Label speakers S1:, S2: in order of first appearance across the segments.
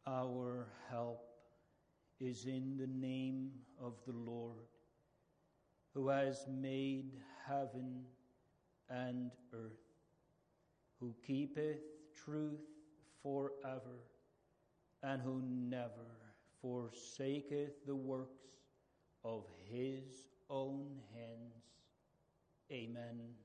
S1: Our help is in the name of the Lord, who has made heaven and earth, who keepeth truth forever, and who never forsaketh the works of his own hands. Amen.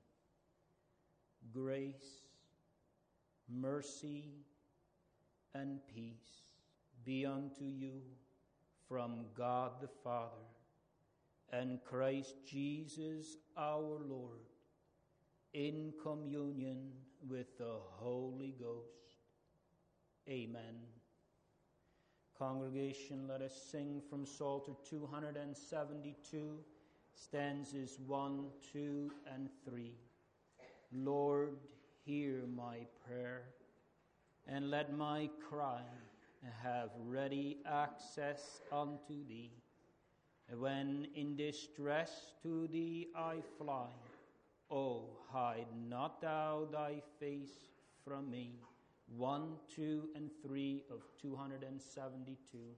S1: Grace, mercy, and peace be unto you from God the Father and Christ Jesus our Lord, in communion with the Holy Ghost. Amen. Congregation, let us sing from Psalter 272, stanzas 1, 2, and 3. Lord, hear my prayer, and let my cry have ready access unto thee. When in distress to thee I fly, O hide not thou thy face from me. 1, 2, and 3 of 272.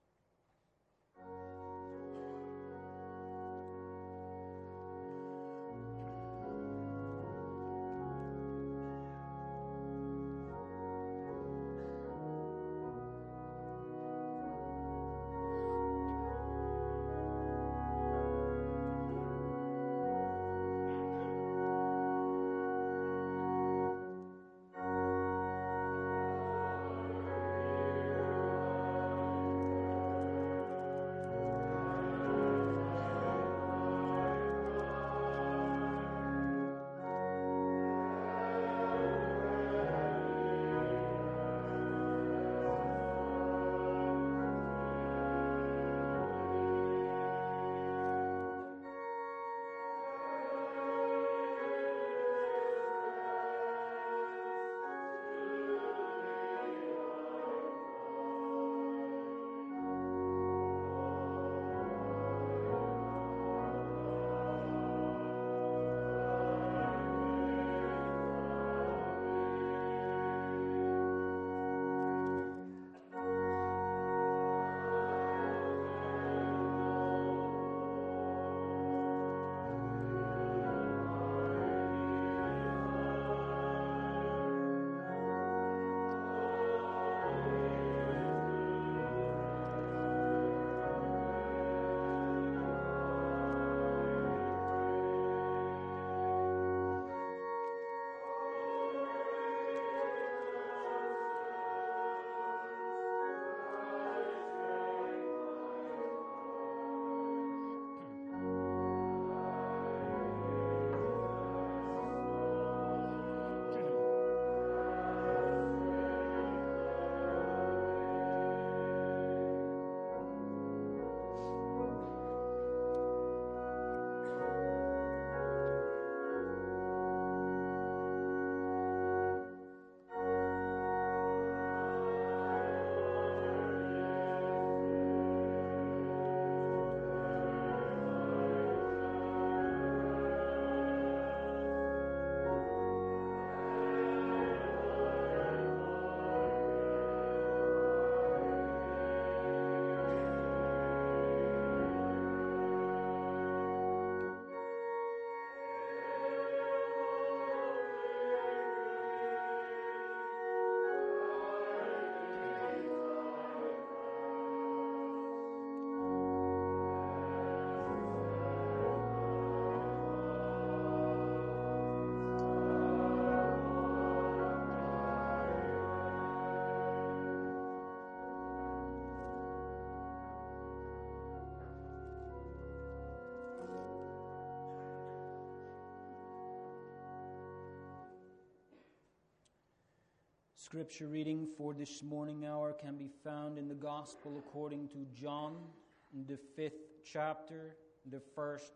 S1: Scripture reading for this morning hour can be found in the Gospel according to John, in the 5th chapter, the first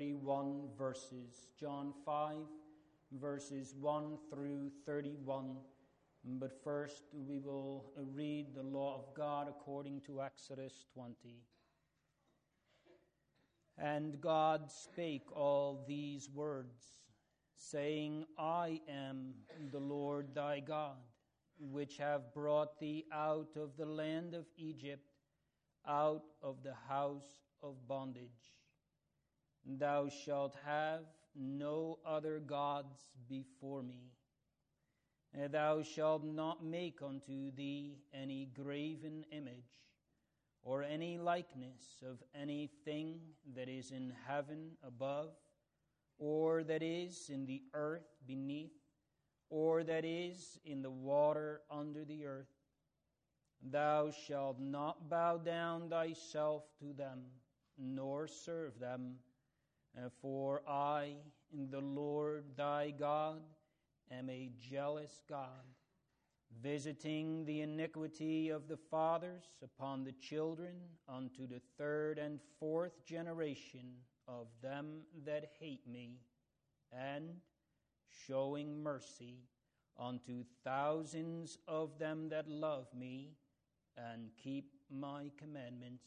S1: 31 verses. John 5, verses 1 through 31. But first we will read the law of God according to Exodus 20. And God spake all these words, saying, I am the Lord thy God, which have brought thee out of the land of Egypt, out of the house of bondage. Thou shalt have no other gods before me. And thou shalt not make unto thee any graven image, or any likeness of anything that is in heaven above, or that is in the earth beneath, or that is in the water under the earth. Thou shalt not bow down thyself to them, nor serve them. For I, the Lord thy God, am a jealous God, visiting the iniquity of the fathers upon the children unto the third and fourth generation of them that hate me, and showing mercy unto thousands of them that love me and keep my commandments.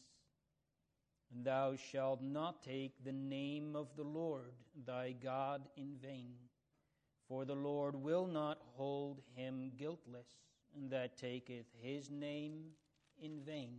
S1: Thou shalt not take the name of the Lord thy God in vain, for the Lord will not hold him guiltless that taketh his name in vain.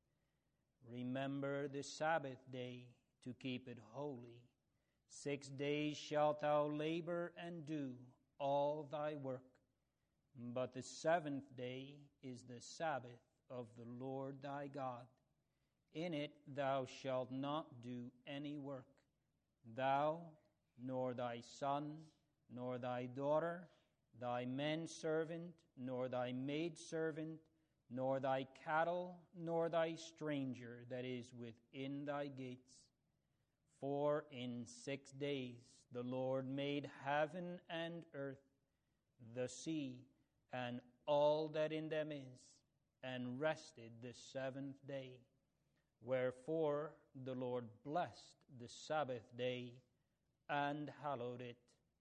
S1: Remember the Sabbath day to keep it holy. 6 days shalt thou labor and do all thy work, but the seventh day is the Sabbath of the Lord thy God. In it thou shalt not do any work, thou, nor thy son, nor thy daughter, thy manservant, nor thy maidservant, nor thy cattle, nor thy stranger that is within thy gates. For in 6 days the Lord made heaven and earth, the sea, and all that in them is, and rested the seventh day. Wherefore the Lord blessed the Sabbath day and hallowed it.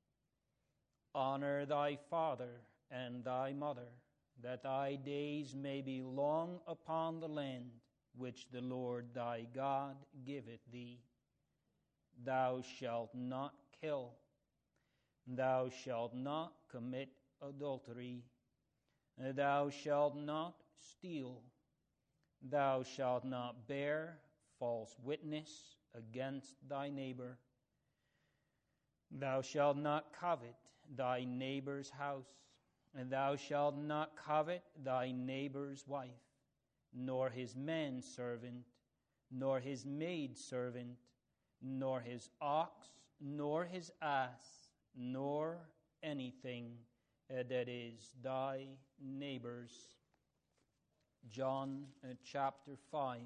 S1: Honor thy father and thy mother, that thy days may be long upon the land which the Lord thy God giveth thee. Thou shalt not kill. Thou shalt not commit adultery. Thou shalt not steal. Thou shalt not bear false witness against thy neighbor. Thou shalt not covet thy neighbor's house, and thou shalt not covet thy neighbor's wife, nor his manservant, nor his maidservant, nor his ox, nor his ass, nor anything that is thy neighbor's. John chapter 5.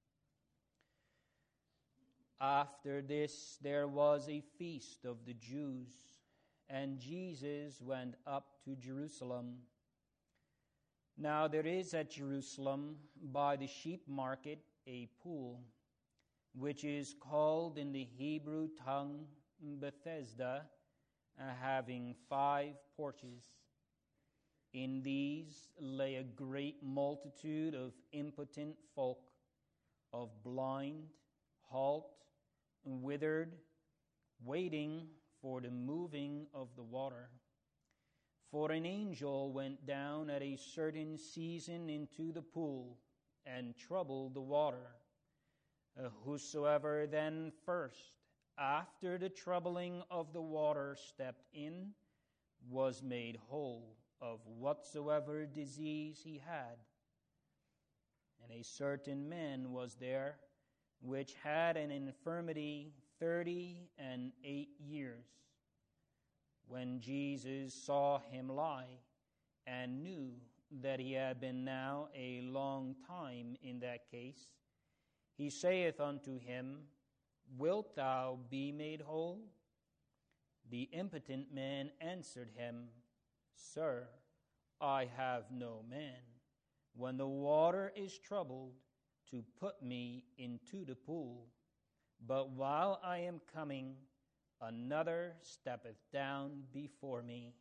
S1: After this there was a feast of the Jews, and Jesus went up to Jerusalem. Now there is at Jerusalem by the sheep market a pool, which is called in the Hebrew tongue Bethesda, having 5 porches. In these lay a great multitude of impotent folk, of blind, halt, withered, waiting for the moving of the water. For an angel went down at a certain season into the pool and troubled the water. Whosoever then first, after the troubling of the water, stepped in, was made whole of whatsoever disease he had. And a certain man was there, which had an infirmity 38 years. When Jesus saw him lie, and knew that he had been now a long time in that case, he saith unto him, Wilt thou be made whole? The impotent man answered him, Sir, I have no man, when the water is troubled, to put me into the pool. But while I am coming, another steppeth down before me.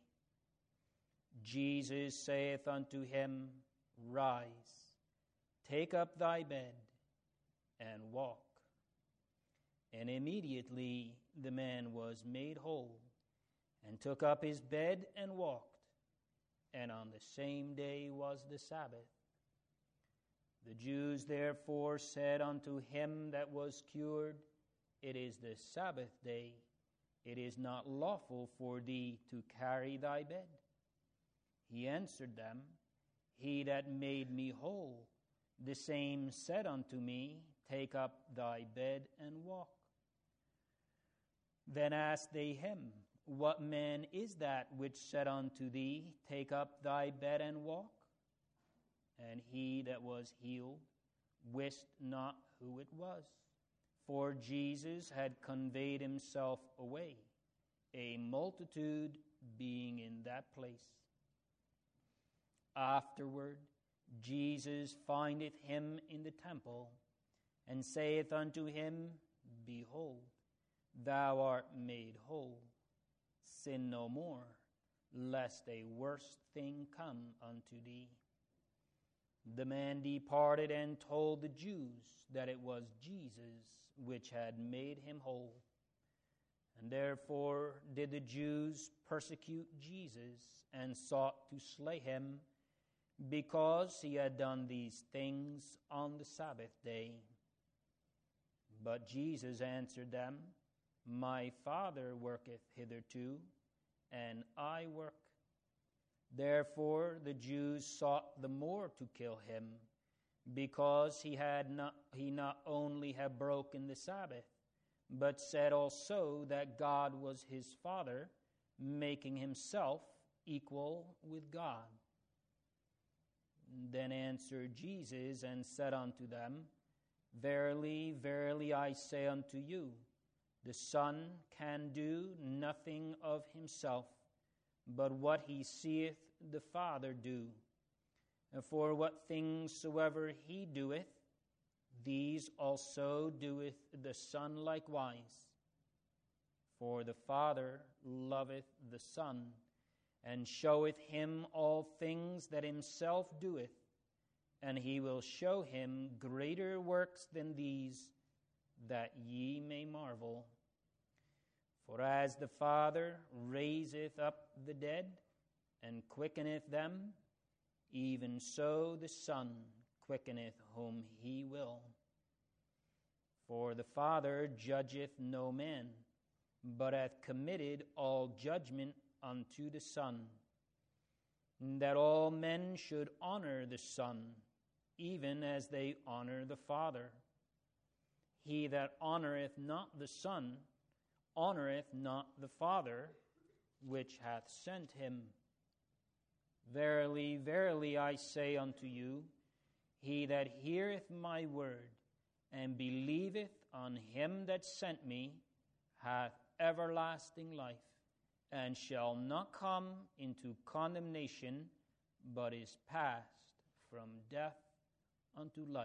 S1: Jesus saith unto him, Rise, take up thy bed, and walk. And immediately the man was made whole, and took up his bed and walked. and on the same day was the Sabbath. The Jews therefore said unto him that was cured, It is the Sabbath day. It is not lawful for thee to carry thy bed. He answered them, He that made me whole, the same said unto me, Take up thy bed and walk. Then asked they him, What man is that which said unto thee, Take up thy bed and walk? And he that was healed wist not who it was, for Jesus had conveyed himself away, a multitude being in that place. Afterward, Jesus findeth him in the temple, and saith unto him, Behold, thou art made whole. Sin no more, lest a worse thing come unto thee. The man departed and told the Jews that it was Jesus which had made him whole. And therefore did the Jews persecute Jesus, and sought to slay him, because he had done these things on the Sabbath day. But Jesus answered them, My Father worketh hitherto, and I work. Therefore the Jews sought the more to kill him, because he not only had broken the Sabbath, but said also that God was his Father, making himself equal with God. Then answered Jesus and said unto them, Verily, verily, I say unto you, the Son can do nothing of himself, but what he seeth the Father do. And for what things soever he doeth, these also doeth the Son likewise. For the Father loveth the Son, and showeth him all things that himself doeth, and he will show him greater works than these, that ye may marvel. For as the Father raiseth up the dead, and quickeneth them, even so the Son quickeneth whom he will. For the Father judgeth no man, but hath committed all judgment unto the Son, that all men should honor the Son, even as they honor the Father. He that honoreth not the Son honoreth not the Father, which hath sent him. Verily, verily, I say unto you, he that heareth my word, and believeth on him that sent me, hath everlasting life, and shall not come into condemnation, but is passed from death unto life.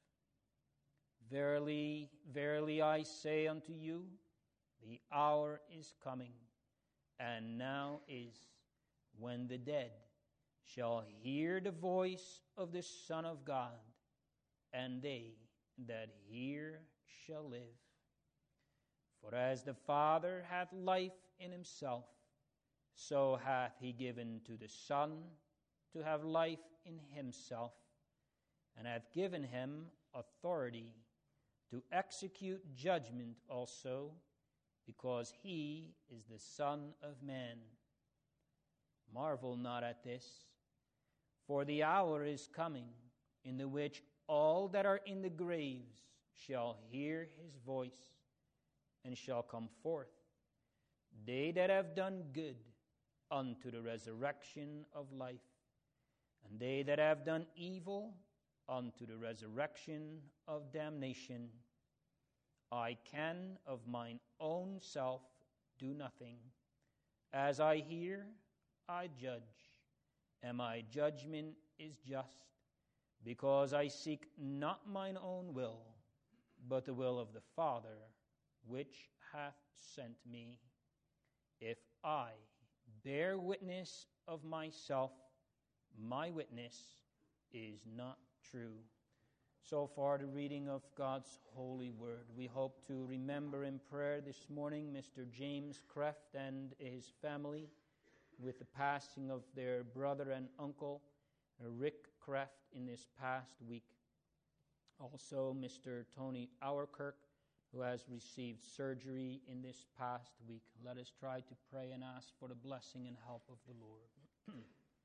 S1: Verily, verily, I say unto you, the hour is coming, and now is, when the dead shall hear the voice of the Son of God, and they that hear shall live. For as the Father hath life in himself, so hath he given to the Son to have life in himself, and hath given him authority to execute judgment also, because he is the Son of Man. Marvel not at this, for the hour is coming, in the which all that are in the graves shall hear his voice, and shall come forth, they that have done good unto the resurrection of life, and they that have done evil unto the resurrection of damnation. I can of mine own self do nothing. As I hear, I judge, and my judgment is just, because I seek not mine own will, but the will of the Father, which hath sent me. If I bear witness of myself, my witness is not true. So far, the reading of God's holy word. We hope to remember in prayer this morning Mr. James Kreft and his family, with the passing of their brother and uncle, Rick Kraft, in this past week. Also, Mr. Tony Auerkirk, who has received surgery in this past week. Let us try to pray and ask for the blessing and help of the Lord.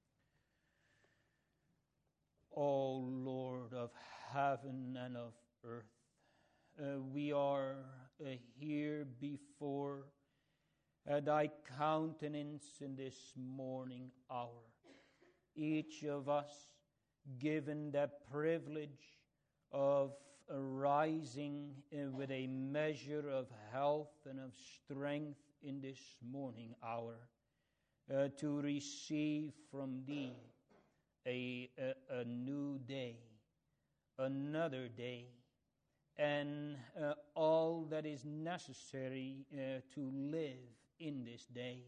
S1: O Lord of heaven and of earth, we are here before thy countenance in this morning hour. Each of us given the privilege of rising with a measure of health and of strength in this morning hour, to receive from thee a new day, another day, and all that is necessary to live in this day.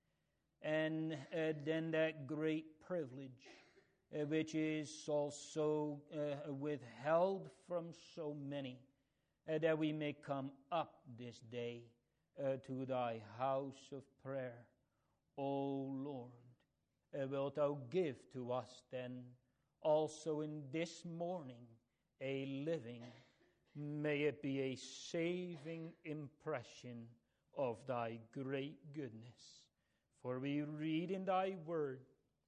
S1: And then that great privilege which is also withheld from so many, that we may come up this day to thy house of prayer. O Lord, wilt thou give to us then also in this morning a living, may it be a saving impression of thy great goodness. For we read in thy word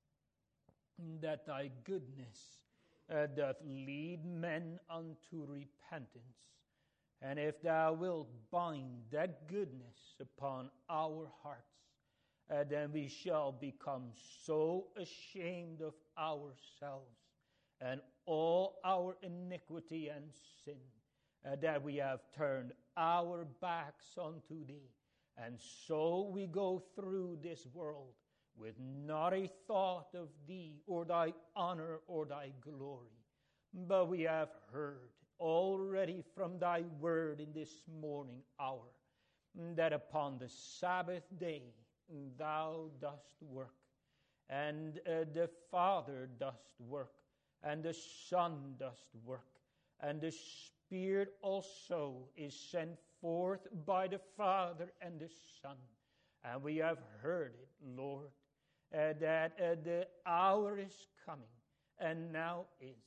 S1: that thy goodness doth lead men unto repentance. And if thou wilt bind that goodness upon our hearts, then we shall become so ashamed of ourselves and all our iniquity and sin, that we have turned our backs unto thee. And so we go through this world with not a thought of thee or thy honor or thy glory. But we have heard already from thy word in this morning hour that upon the Sabbath day thou dost work, and the Father dost work, and the Son dost work, and the Spirit also is sent forth by the Father and the Son. And we have heard it, Lord, that the hour is coming, and now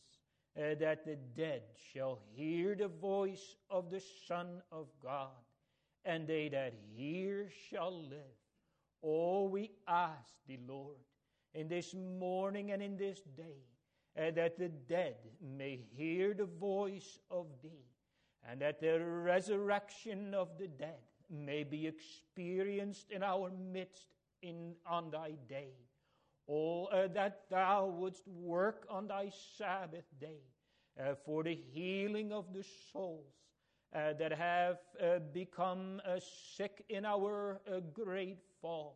S1: is, that the dead shall hear the voice of the Son of God, and they that hear shall live. Oh, we ask thee, Lord, in this morning and in this day, that the dead may hear the voice of thee, and that the resurrection of the dead may be experienced in our midst on thy day. Oh, that thou wouldst work on thy Sabbath day for the healing of the souls that have become sick in our great fall,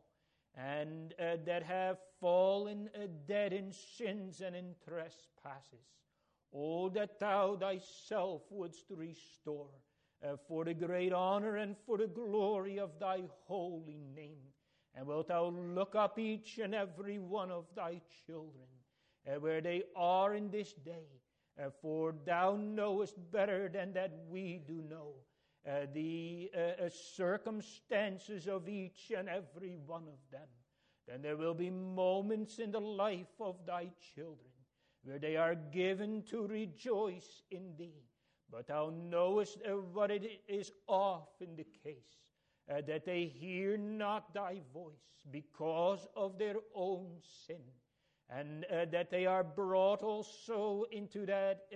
S1: and that have fallen dead in sins and in trespasses. Oh, that thou thyself wouldst restore for the great honor and for the glory of thy holy name. And wilt thou look up each and every one of thy children where they are in this day, for thou knowest better than that we do know the circumstances of each and every one of them. Then there will be moments in the life of thy children where they are given to rejoice in thee. But thou knowest what it is often the case, that they hear not thy voice because of their own sin, and that they are brought also into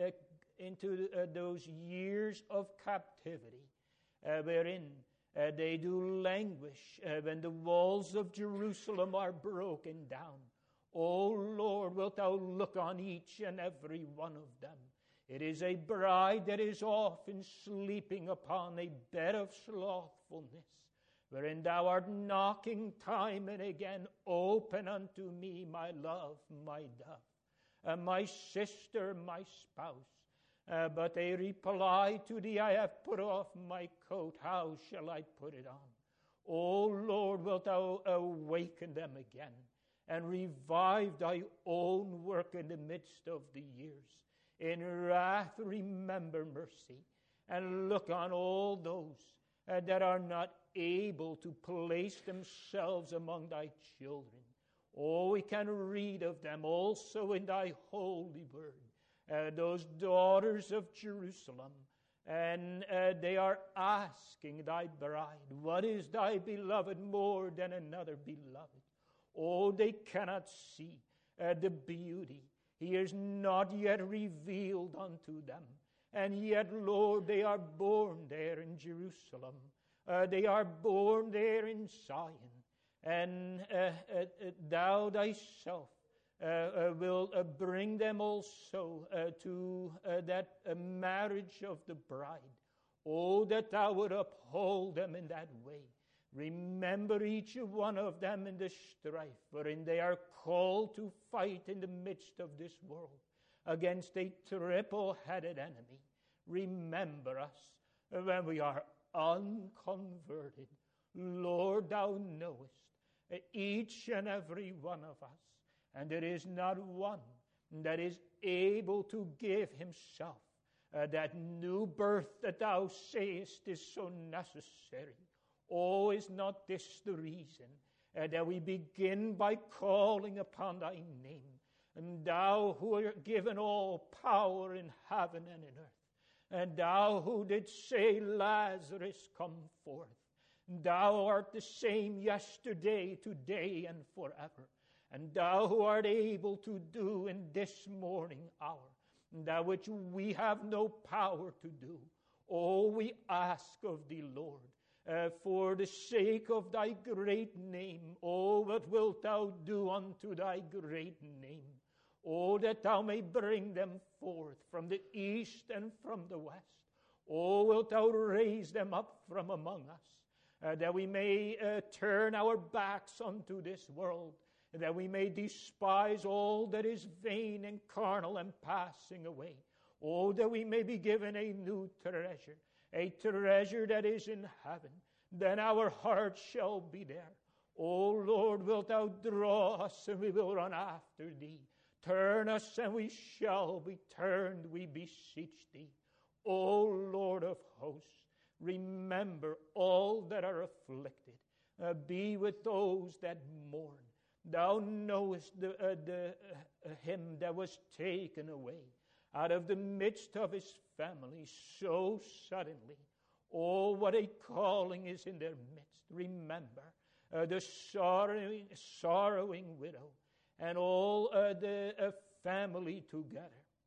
S1: those years of captivity, wherein they do languish when the walls of Jerusalem are broken down. O Lord, wilt thou look on each and every one of them? It is a bride that is often sleeping upon a bed of slothfulness, wherein thou art knocking time and again. Open unto me, my love, my dove, my sister, my spouse. But they reply to thee, I have put off my coat, how shall I put it on? O Lord, wilt thou awaken them again, and revive thy own work in the midst of the years. In wrath remember mercy, and look on all those that are not able to place themselves among thy children. Oh, we can read of them also in thy holy word. Those daughters of Jerusalem, and they are asking thy bride, what is thy beloved more than another beloved? Oh, they cannot see the beauty. He is not yet revealed unto them. And yet, Lord, they are born there in Jerusalem. They are born there in Zion. And thou thyself will bring them also to that marriage of the bride. Oh, that thou would uphold them in that way. Remember each one of them in the strife wherein they are called to fight in the midst of this world against a triple-headed enemy. Remember us when we are unconverted. Lord, thou knowest each and every one of us, and there is not one that is able to give himself that new birth that thou sayest is so necessary. Oh, is not this the reason that we begin by calling upon thy name? And thou who art given all power in heaven and in earth, and thou who didst say, Lazarus, come forth. Thou art the same yesterday, today, and forever. And thou who art able to do in this morning hour that which we have no power to do. Oh, we ask of thee, Lord, for the sake of thy great name. Oh, what wilt thou do unto thy great name? Oh, that thou may bring them forth from the east and from the west. Oh, wilt thou raise them up from among us, that we may turn our backs unto this world, that we may despise all that is vain and carnal and passing away. Oh, that we may be given a new treasure, a treasure that is in heaven. Then our hearts shall be there. Oh, Lord, wilt thou draw us, and we will run after thee. Turn us, and we shall be turned, we beseech thee. O Lord of hosts, remember all that are afflicted. Be with those that mourn. Thou knowest him that was taken away out of the midst of his family so suddenly. Oh, what a calling is in their midst. Remember the sorrowing widow and all the family together.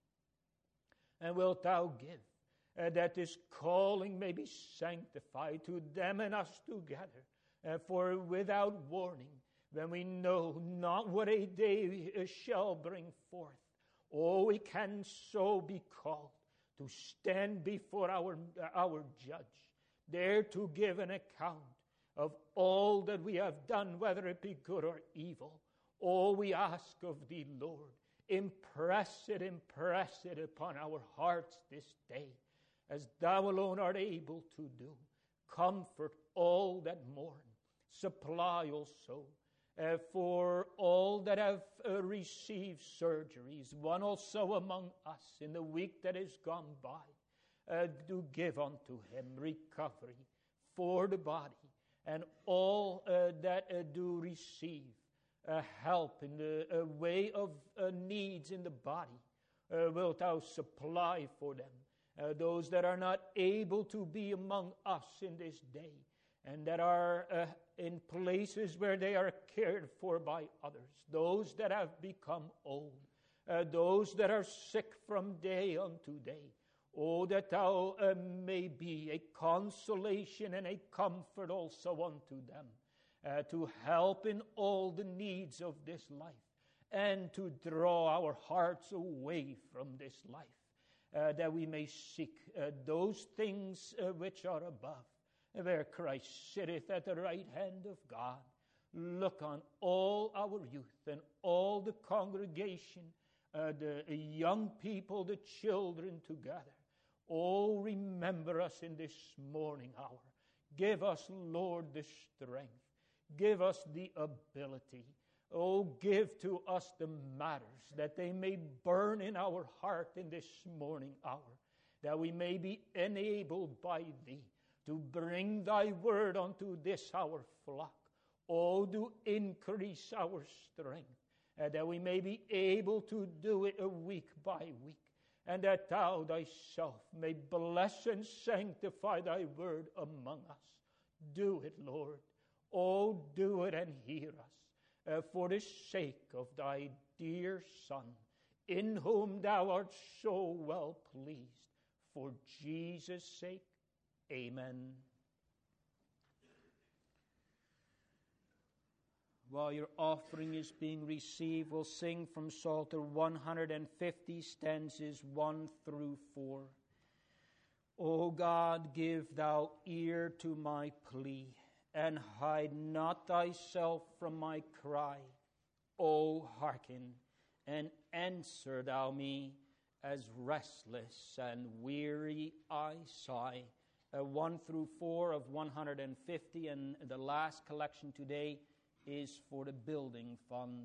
S1: And wilt thou give that this calling may be sanctified to them and us together. For without warning, when we know not what a day shall bring forth, oh, we can so be called to stand before our judge, there to give an account of all that we have done, whether it be good or evil. Oh, we ask of thee, Lord, impress it upon our hearts this day, as thou alone art able to do. Comfort all that mourn. Supply also for all that have received surgeries, one also among us in the week that is gone by. Do give unto him recovery for the body, and all that do receive help in the way of needs in the body, wilt thou supply for them. Those that are not able to be among us in this day, and that are in places where they are cared for by others, those that have become old, those that are sick from day unto day. Oh, that thou may be a consolation and a comfort also unto them, to help in all the needs of this life, and to draw our hearts away from this life, that we may seek those things which are above, where Christ sitteth at the right hand of God. Look on all our youth and all the congregation, the young people, the children together. Oh, remember us in this morning hour. Give us, Lord, the strength. Give us the ability. Oh, give to us the matters, that they may burn in our heart in this morning hour, that we may be enabled by thee to bring thy word unto this our flock. Oh, do increase our strength, that we may be able to do it week by week, and that thou thyself may bless and sanctify thy word among us. Do it, Lord. Oh, do it and hear us, for the sake of thy dear Son, in whom thou art so well pleased. For Jesus' sake, amen. While your offering is being received, we'll sing from Psalter 150, stanzas 1 through 4. O God, give thou ear to my plea, and hide not thyself from my cry. O hearken, and answer thou me, as restless and weary I sigh. 1 through 4 of 150, and the last collection today is for the building fund.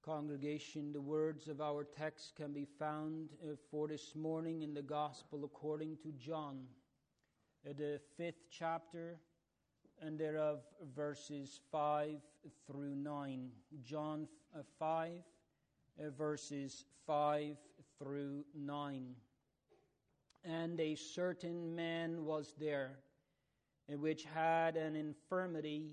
S1: Congregation, the words of our text can be found for this morning in the Gospel according to John, the 5th chapter, and thereof verses 5 through 9. John 5, verses 5 through 9. And a certain man was there, which had an infirmity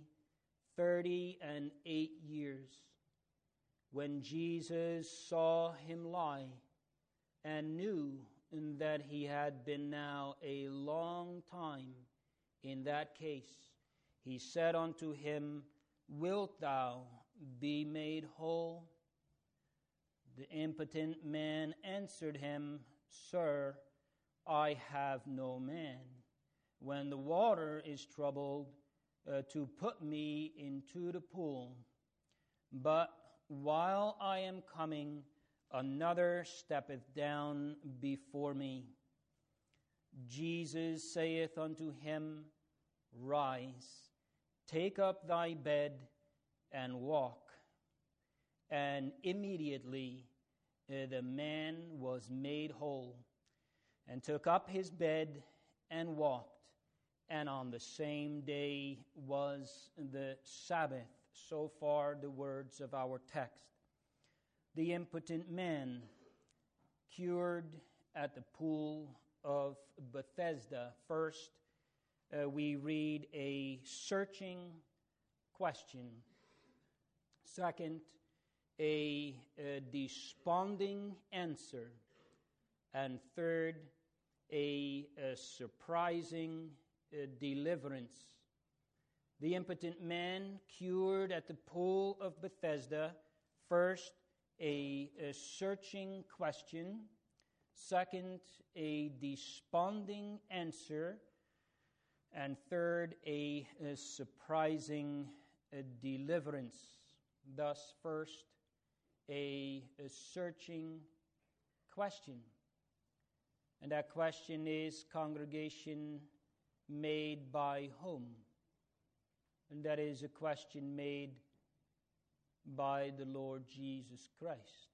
S1: 38 years. When Jesus saw him lie, and knew that he had been now a long time in that case, he said unto him, Wilt thou be made whole? The impotent man answered him, Sir, I have no man, when the water is troubled, to put me into the pool. But while I am coming, another steppeth down before me. Jesus saith unto him, Rise, take up thy bed, and walk. And immediately the man was made whole, and took up his bed, and walked. And on the same day was the Sabbath. So far, the words of our text. The impotent man cured at the pool of Bethesda. First, we read a searching question. Second, a desponding answer. And third, a surprising deliverance. The impotent man cured at the pool of Bethesda. First, a searching question. Second, a desponding answer. And third, a surprising deliverance. Thus, first, a searching question. And that question is, congregation, made by whom? And that is a question made by the Lord Jesus Christ.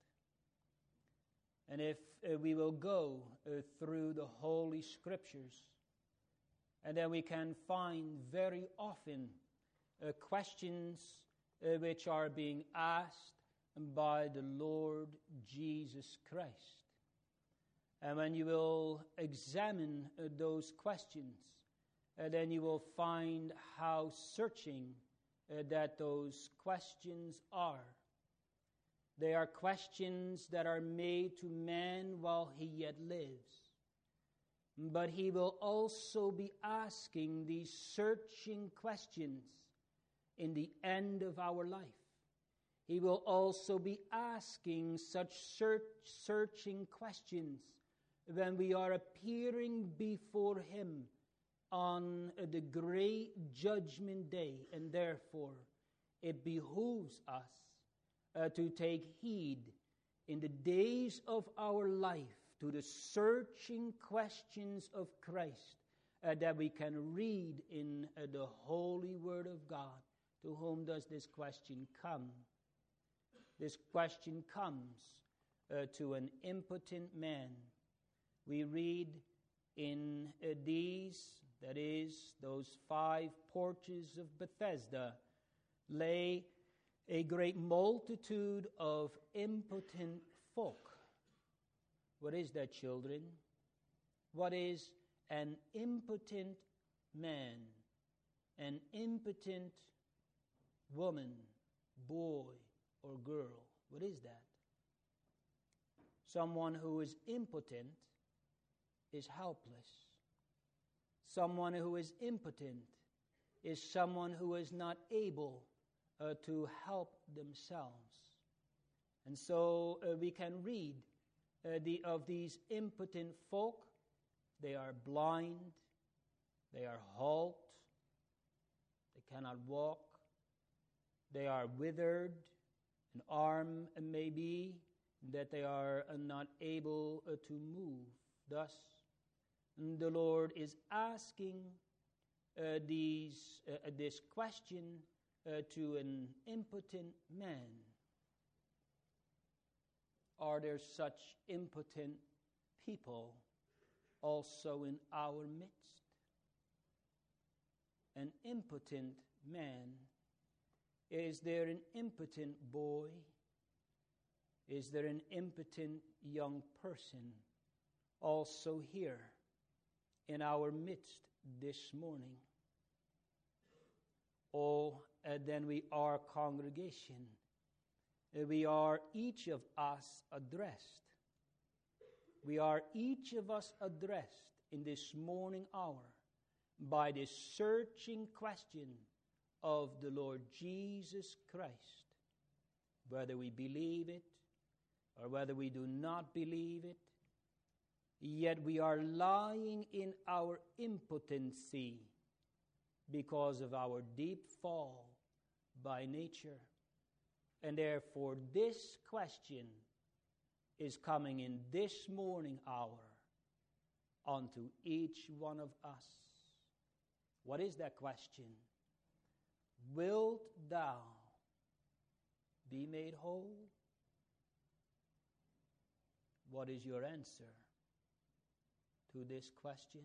S1: And if we will go through the Holy Scriptures, and then we can find very often questions which are being asked by the Lord Jesus Christ. And when you will examine those questions, then you will find how searching that those questions are. They are questions that are made to man while he yet lives. But he will also be asking these searching questions in the end of our life. He will also be asking such searching questions when we are appearing before him on the great judgment day. And therefore, it behooves us to take heed in the days of our life to the searching questions of Christ that we can read in the holy word of God. To whom does this question come? This question comes to an impotent man. We read in those 5 porches of Bethesda, lay a great multitude of impotent folk. What is that, children? What is an impotent man? An impotent woman, boy, or girl? What is that? Someone who is impotent is helpless. Someone who is impotent is someone who is not able to help themselves. And so we can read of these impotent folk. They are blind, they are halt, they cannot walk, they are withered, an arm may be, that they are not able to move. Thus, the Lord is asking this question to an impotent man. are there such impotent people also in our midst? An impotent man? Is there an impotent boy? Is there an impotent young person also here in our midst this morning? Oh, then we are congregation. We are each of us addressed. We are each of us addressed in this morning hour by this searching question of the Lord Jesus Christ. Whether we believe it or whether we do not believe it, yet we are lying in our impotency because of our deep fall by nature. And therefore this question is coming in this morning hour unto each one of us. What is that question? Wilt thou be made whole? What is your answer to this question?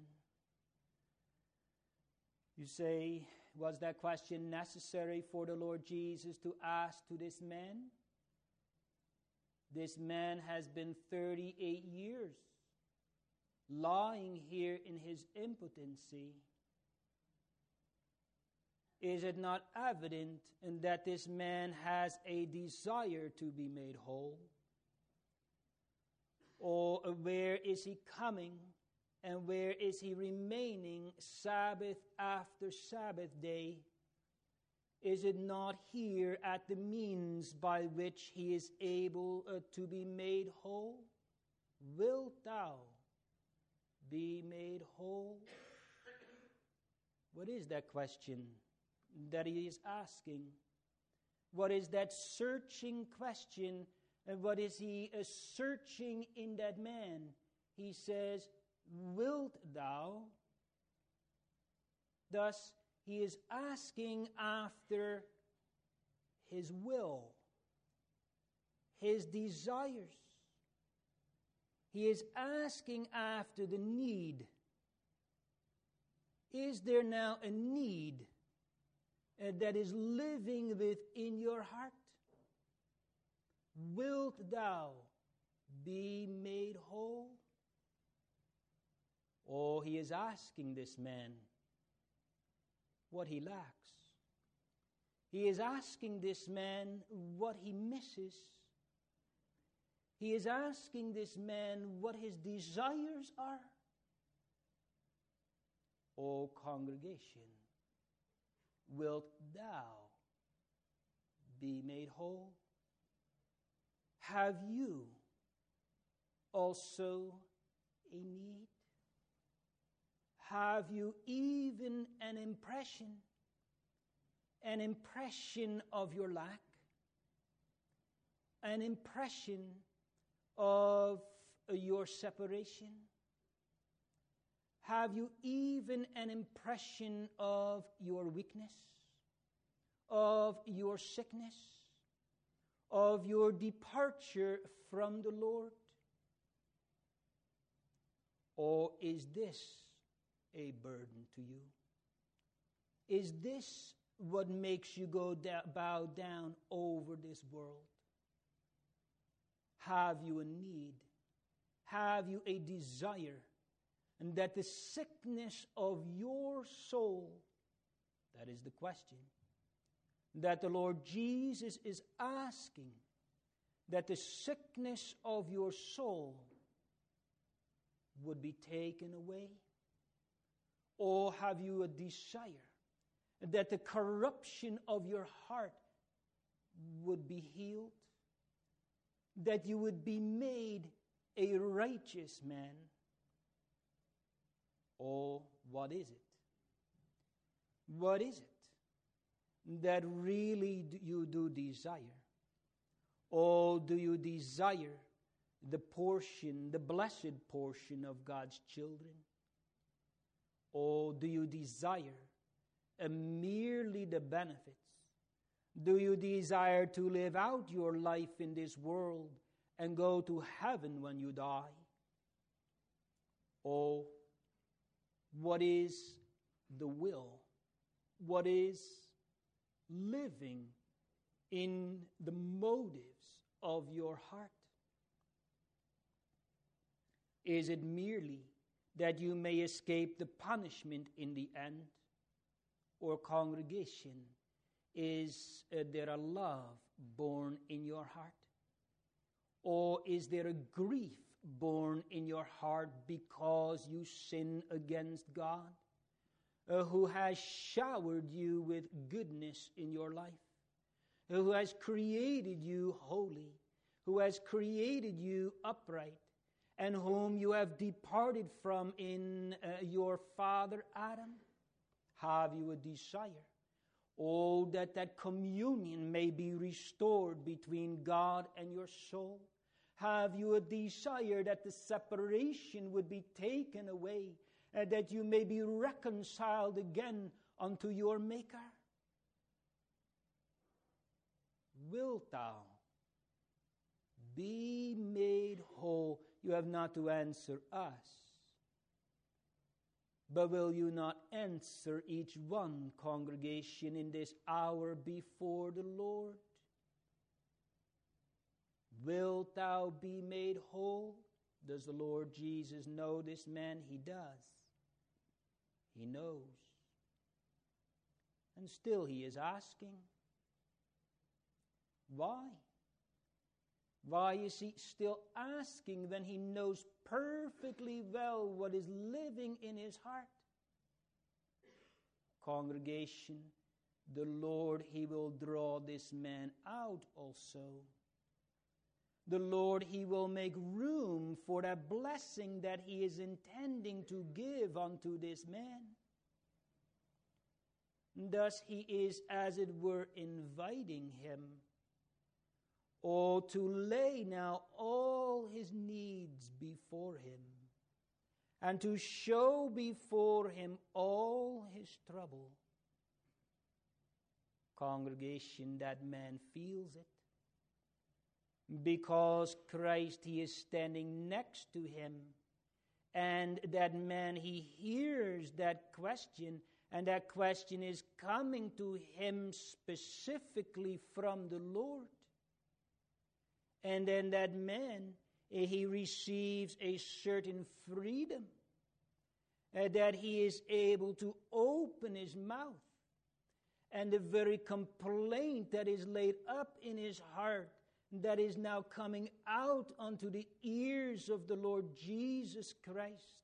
S1: You say, was that question necessary for the Lord Jesus to ask to this man? This man has been 38 years lying here in his impotency. Is it not evident that this man has a desire to be made whole? Or where is he coming and where is he remaining Sabbath after Sabbath day? Is it not here at the means by which he is able to be made whole? Wilt thou be made whole? What is that question that he is asking? What is that searching question? And what is he searching in that man? He says, wilt thou? Thus, he is asking after his will, his desires. He is asking after the need. Is there now a need that is living within your heart? Wilt thou be made whole? Oh, he is asking this man what he lacks. He is asking this man what he misses. He is asking this man what his desires are. O congregation, wilt thou be made whole? Have you also a need? Have you even an impression of your lack, an impression of your separation? Have you even an impression of your weakness, of your sickness, of your departure from the Lord? Or is this a burden to you? Is this what makes you bow down over this world? Have you a need? Have you a desire? And that the sickness of your soul, that is the question, that the Lord Jesus is asking, that the sickness of your soul would be taken away? Or have you a desire that the corruption of your heart would be healed? That you would be made a righteous man? Or what is it? What is it that really you do desire? Or do you desire the portion, the blessed portion of God's children? Or do you desire merely the benefits? Do you desire to live out your life in this world and go to heaven when you die? Or what is the will? What is living in the motives of your heart? Is it merely that you may escape the punishment in the end? Or, congregation, is there a love born in your heart? Or is there a grief born in your heart because you sin against God, who has showered you with goodness in your life, who has created you holy, who has created you upright, and whom you have departed from in your father Adam? Have you a desire? Oh, that communion may be restored between God and your soul. Have you a desire that the separation would be taken away, and that you may be reconciled again unto your Maker? Wilt thou be made whole? You have not to answer us. But will you not answer each one, congregation, in this hour before the Lord? Wilt thou be made whole? Does the Lord Jesus know this man? He does. He knows. And still he is asking. Why? Why is he still asking when he knows perfectly well what is living in his heart? Congregation, the Lord, he will draw this man out also. The Lord, he will make room for that blessing that he is intending to give unto this man. Thus he is, as it were, inviting him, or to lay now all his needs before him, and to show before him all his trouble. Congregation, that man feels it, because Christ, he is standing next to him, and that man, he hears that question, and that question is coming to him specifically from the Lord. And then that man, he receives a certain freedom, that he is able to open his mouth, and the very complaint that is laid up in his heart, that is now coming out unto the ears of the Lord Jesus Christ.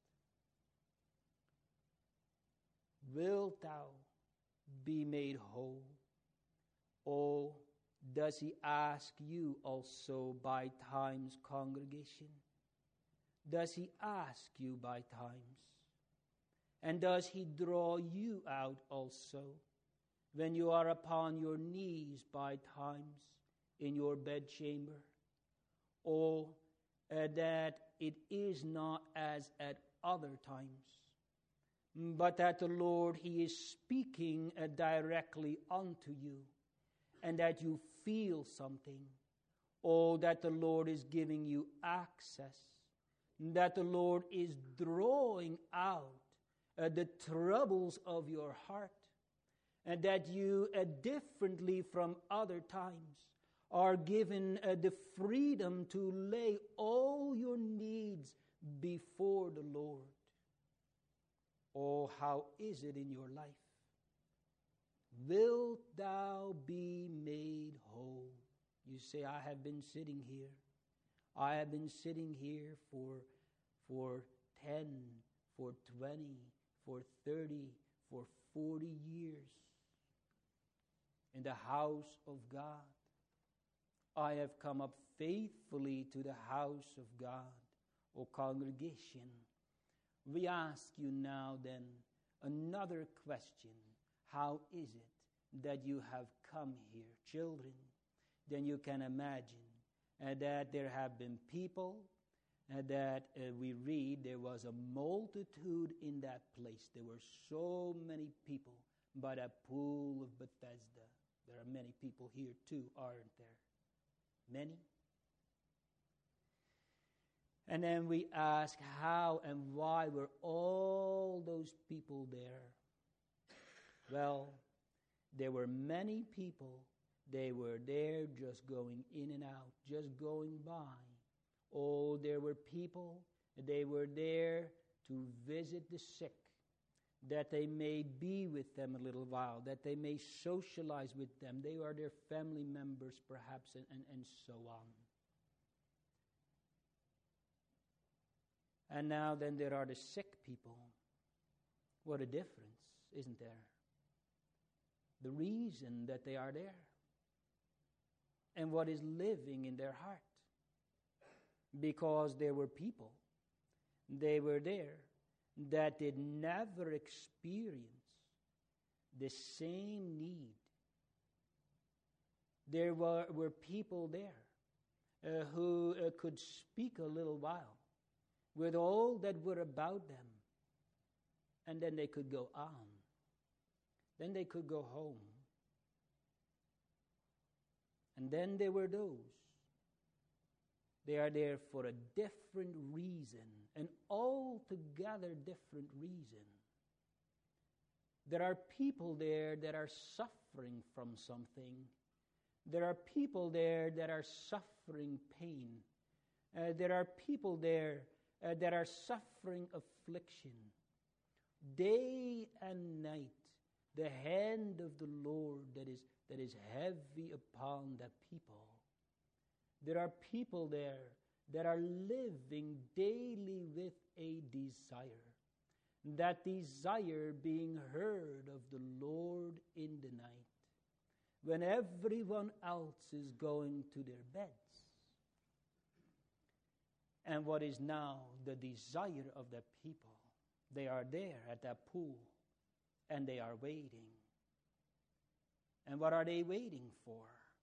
S1: Wilt thou be made whole? Oh, does he ask you also by times, congregation? Does he ask you by times? And does he draw you out also when you are upon your knees by times in your bedchamber? Or that it is not as at other times, but that the Lord, he is speaking directly unto you, and that you feel something, or that the Lord is giving you access, that the Lord is drawing out the troubles of your heart, and that you, differently from other times, are given the freedom to lay all your needs before the Lord. Oh, how is it in your life? Wilt thou be made whole? You say, I have been sitting here. I have been sitting here for 10, for 20, for 30, for 40 years in the house of God. I have come up faithfully to the house of God. O congregation, we ask you now then another question. How is it that you have come here? Children, then you can imagine that there have been people that we read there was a multitude in that place. There were so many people by that pool of Bethesda. There are many people here too, aren't there? Many. And then we ask how and why were all those people there? Well, there were many people. They were there just going in and out, just going by. Oh, there were people. They were there to visit the sick, that they may be with them a little while, that they may socialize with them. They are their family members, perhaps, and so on. And now then there are the sick people. What a difference, isn't there? The reason that they are there and what is living in their heart. Because there were people, they were there, that did never experience the same need. There were people there who could speak a little while with all that were about them, and then they could go on. Then they could go home. And then there were those. They are there for a different reason, an altogether different reason. There are people there that are suffering from something. There are people there that are suffering pain. There are people there that are suffering affliction. Day and night, the hand of the Lord that is heavy upon the people. There are people there that are living daily with a desire. That desire being heard of the Lord in the night, when everyone else is going to their beds. And what is now the desire of the people? They are there at that pool, and they are waiting. And what are they waiting for?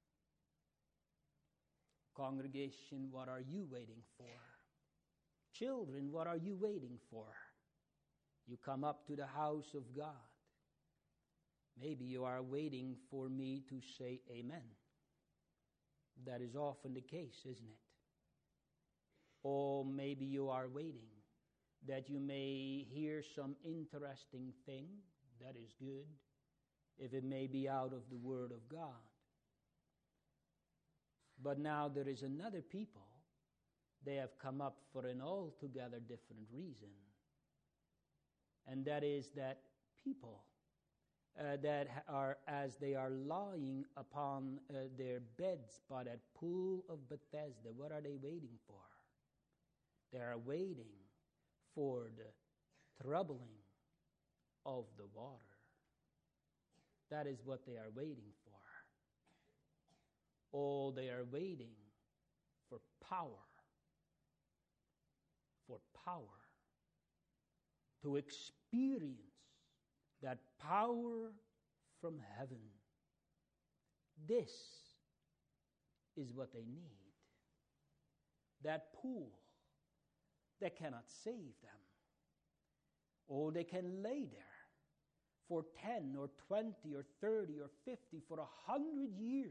S1: Congregation, what are you waiting for? Children, what are you waiting for? You come up to the house of God. Maybe you are waiting for me to say amen. That is often the case, isn't it? Or maybe you are waiting that you may hear some interesting thing. That is good, if it may be out of the Word of God. But now there is another people. They have come up for an altogether different reason. And that is that people that are, as they are lying upon their beds by that pool of Bethesda, what are they waiting for? They are waiting for the troubling of the water. That is what they are waiting for. Oh, they are waiting for power. For power. To experience that power from heaven. This is what they need. That pool that cannot save them. Oh, they can lay there for 10 or 20 or 30 or 50 for 100 years.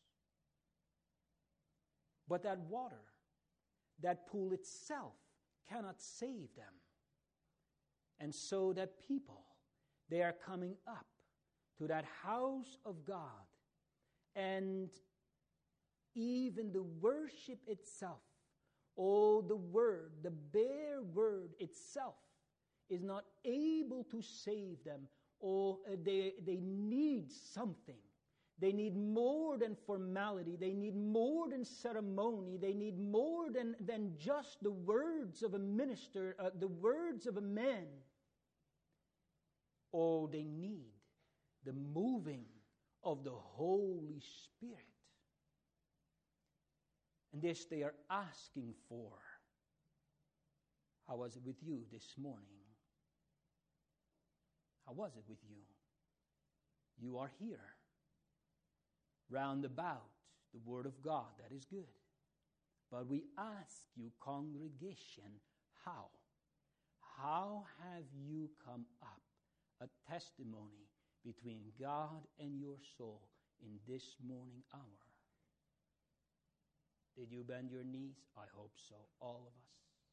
S1: But that water, that pool itself cannot save them. And so that people, they are coming up to that house of God, and even the worship itself, oh, the word, the bare word itself is not able to save them. Oh, they need something. They need more than formality. They need more than ceremony. They need more than just the words of a minister, the words of a man. Oh, they need the moving of the Holy Spirit. And this they are asking for. How was it with you this morning? How was it with you? You are here. Round about the Word of God, that is good. But we ask you, congregation, how? How have you come up? A testimony between God and your soul in this morning hour. Did you bend your knees? I hope so, all of us.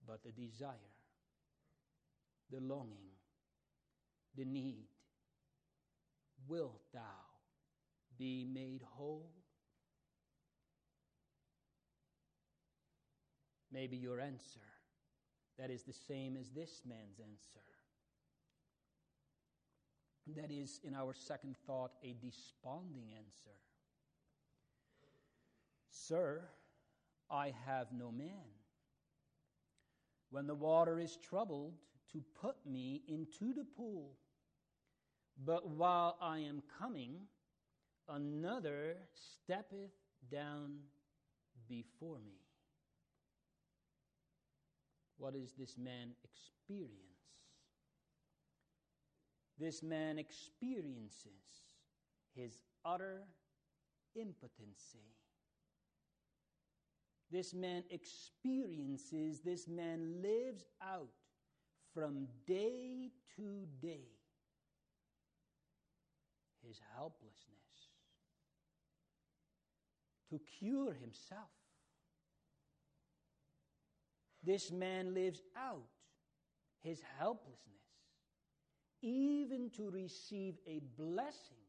S1: but the desire, the longing, the need. Wilt thou be made whole? Maybe your answer, that is the same as this man's answer. That is, in our second thought, a desponding answer. Sir, I have no man. When the water is troubled, to put me into the pool. But while I am coming, another steppeth down before me. What does this man experience? This man experiences his utter impotency. This man experiences, this man lives out from day to day his helplessness to cure himself. This man lives out his helplessness even to receive a blessing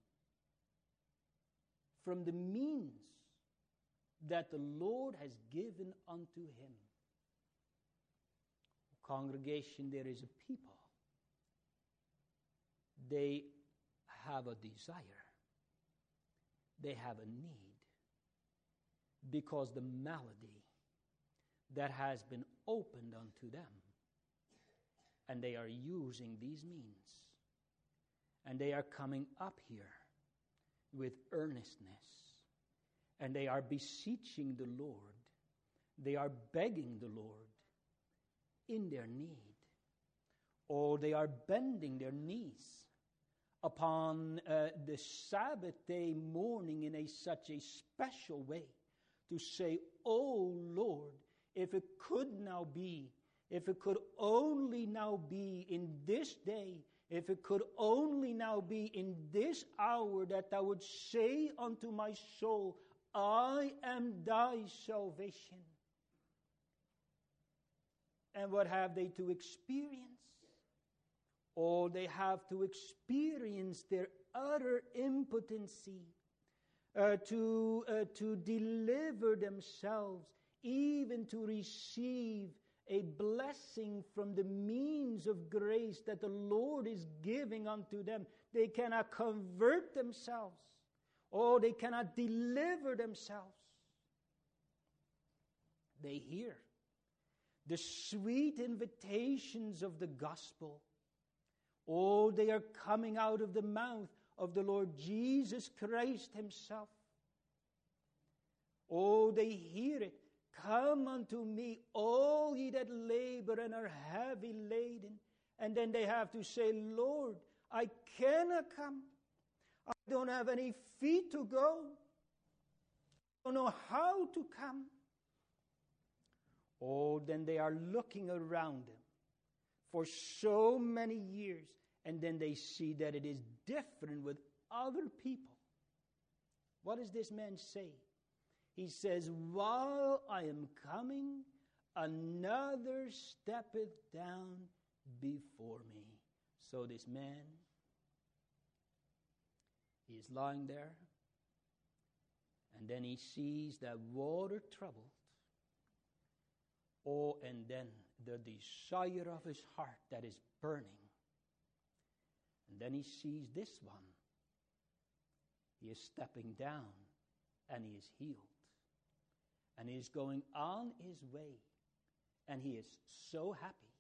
S1: from the means that the Lord has given unto him. Congregation, there is a people. They have a desire. They have a need because the malady that has been opened unto them, and they are using these means, and they are coming up here with earnestness, and they are beseeching the Lord. They are begging the Lord in their need. Or they are bending their knees upon the Sabbath day morning in such a special way to say, "Oh Lord, if it could now be, if it could only now be in this day, if it could only now be in this hour that thou would say unto my soul, I am thy salvation." And what have they to experience? Oh, they have to experience their utter impotency to deliver themselves, even to receive a blessing from the means of grace that the Lord is giving unto them. They cannot convert themselves. Oh, they cannot deliver themselves. They hear the sweet invitations of the gospel. Oh, they are coming out of the mouth of the Lord Jesus Christ himself. Oh, they hear it. "Come unto me, all ye that labor and are heavy laden." And then they have to say, "Lord, I cannot come. I don't have any feet to go. I don't know how to come." Oh, then they are looking around them for so many years, and then they see that it is different with other people. What does this man say? He says, "While I am coming, another steppeth down before me." So this man, he is lying there, and then he sees that water troubled. Oh, and then the desire of his heart that is burning. And then he sees this one. He is stepping down, and he is healed. And he is going on his way, and he is so happy.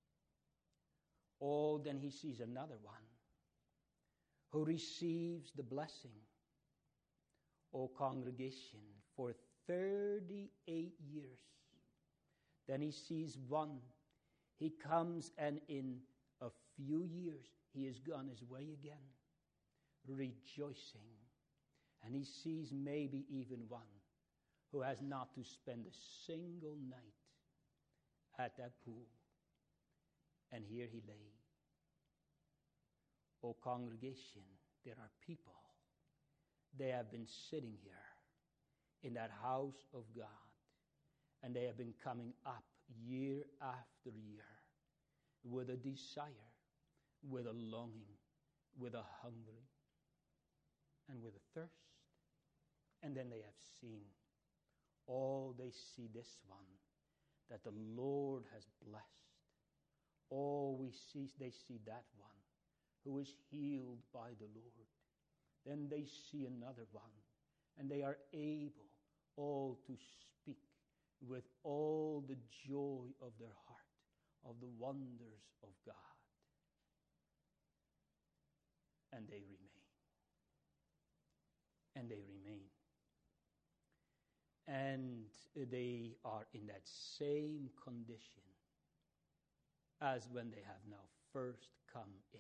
S1: Oh, then he sees another one who receives the blessing. Oh, congregation, for 38 years. Then he sees one. He comes, and in a few years, he has gone his way again, rejoicing. And he sees maybe even one who has not to spend a single night at that pool. And here he lay. Oh, congregation, there are people. They have been sitting here in that house of God, and they have been coming up year after year with a desire, with a longing, with a hungry, and with a thirst. And then they have seen, oh, they see this one that the Lord has blessed. Oh, they see that one who is healed by the Lord. Then they see another one, and they are able all to speak with all the joy of their heart of the wonders of God. And they remain. And they remain. And they are in that same condition as when they have now first come in.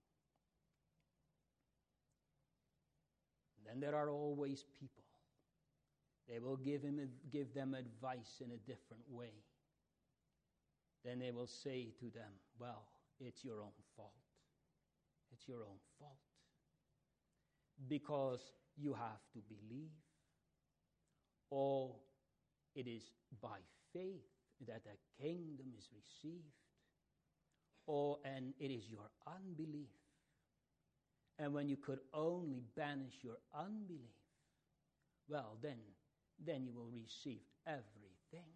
S1: Then there are always people. They will give them advice in a different way. Then they will say to them, well, it's your own fault. It's your own fault. Because you have to believe. Oh, it is by faith that the kingdom is received. Oh, and it is your unbelief. And when you could only banish your unbelief, well, then you will receive everything.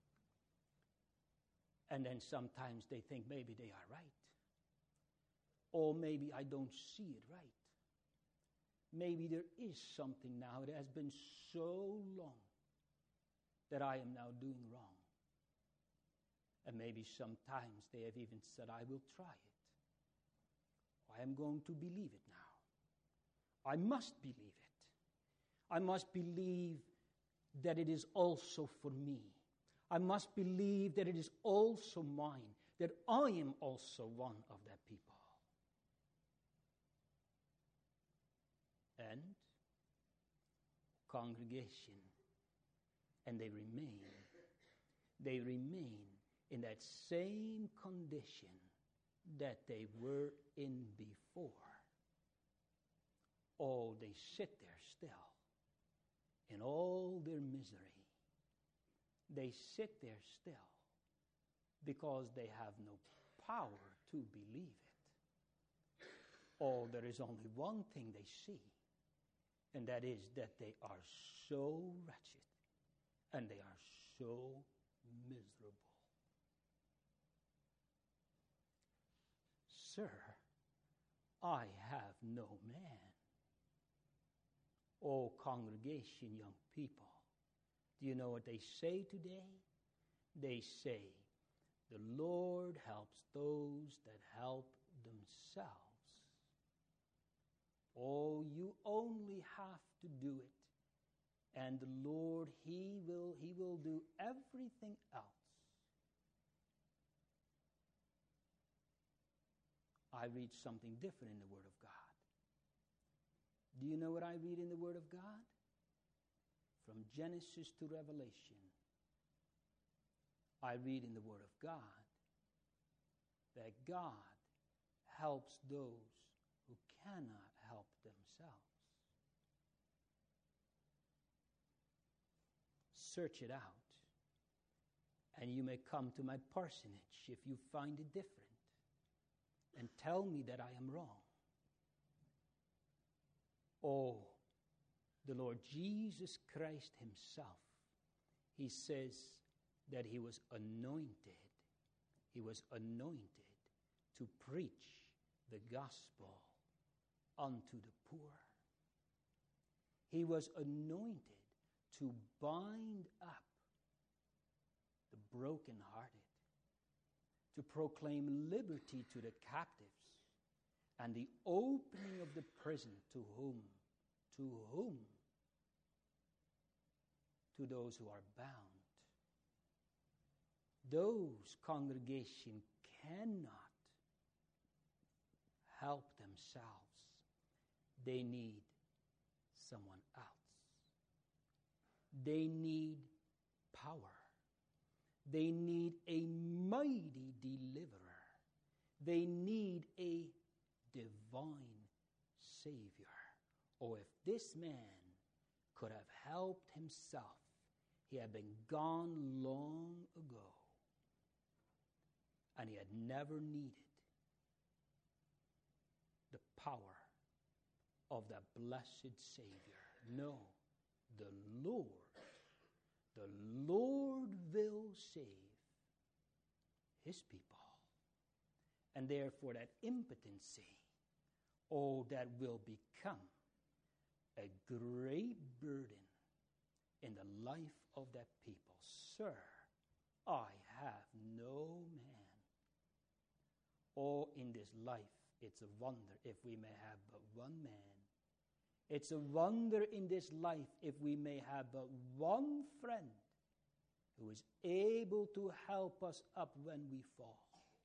S1: And then sometimes they think maybe they are right. Or maybe I don't see it right. Maybe there is something now that has been so long that I am now doing wrong. And maybe sometimes they have even said, I will try it. I am going to believe it now. I must believe it. I must believe that it is also for me. I must believe that it is also mine, that I am also one of that people. And congregation, and they remain in that same condition that they were in before. Oh, they sit there still in all their misery. They sit there still because they have no power to believe it. Oh, there is only one thing they see, and that is that they are so wretched and they are so miserable. Sir, I have no man. Oh, congregation, young people, do you know what they say today? They say, the Lord helps those that help themselves. Oh, you only have to do it. And the Lord, He will do everything else. I read something different in the Word of God. Do you know what I read in the Word of God? From Genesis to Revelation, I read in the Word of God that God helps those who cannot help themselves. Search it out, and you may come to my parsonage if you find it different, and tell me that I am wrong. Oh, the Lord Jesus Christ Himself, He says that He was anointed. He was anointed to preach the gospel unto the poor. He was anointed to bind up the brokenhearted, to proclaim liberty to the captives, and the opening of the prison to whom? To whom? To those who are bound. Those congregation cannot help themselves. They need someone else. They need power. They need a mighty deliverer. They need a divine Savior. Oh, if this man could have helped himself, he had been gone long ago. and he had never needed the power of that blessed Savior. No, the Lord will save his people. And therefore that impotency, that will become a great burden in the life of that people. Sir, I have no man. In this life, it's a wonder if we may have but one man. It's a wonder in this life if we may have but one friend who is able to help us up when we fall.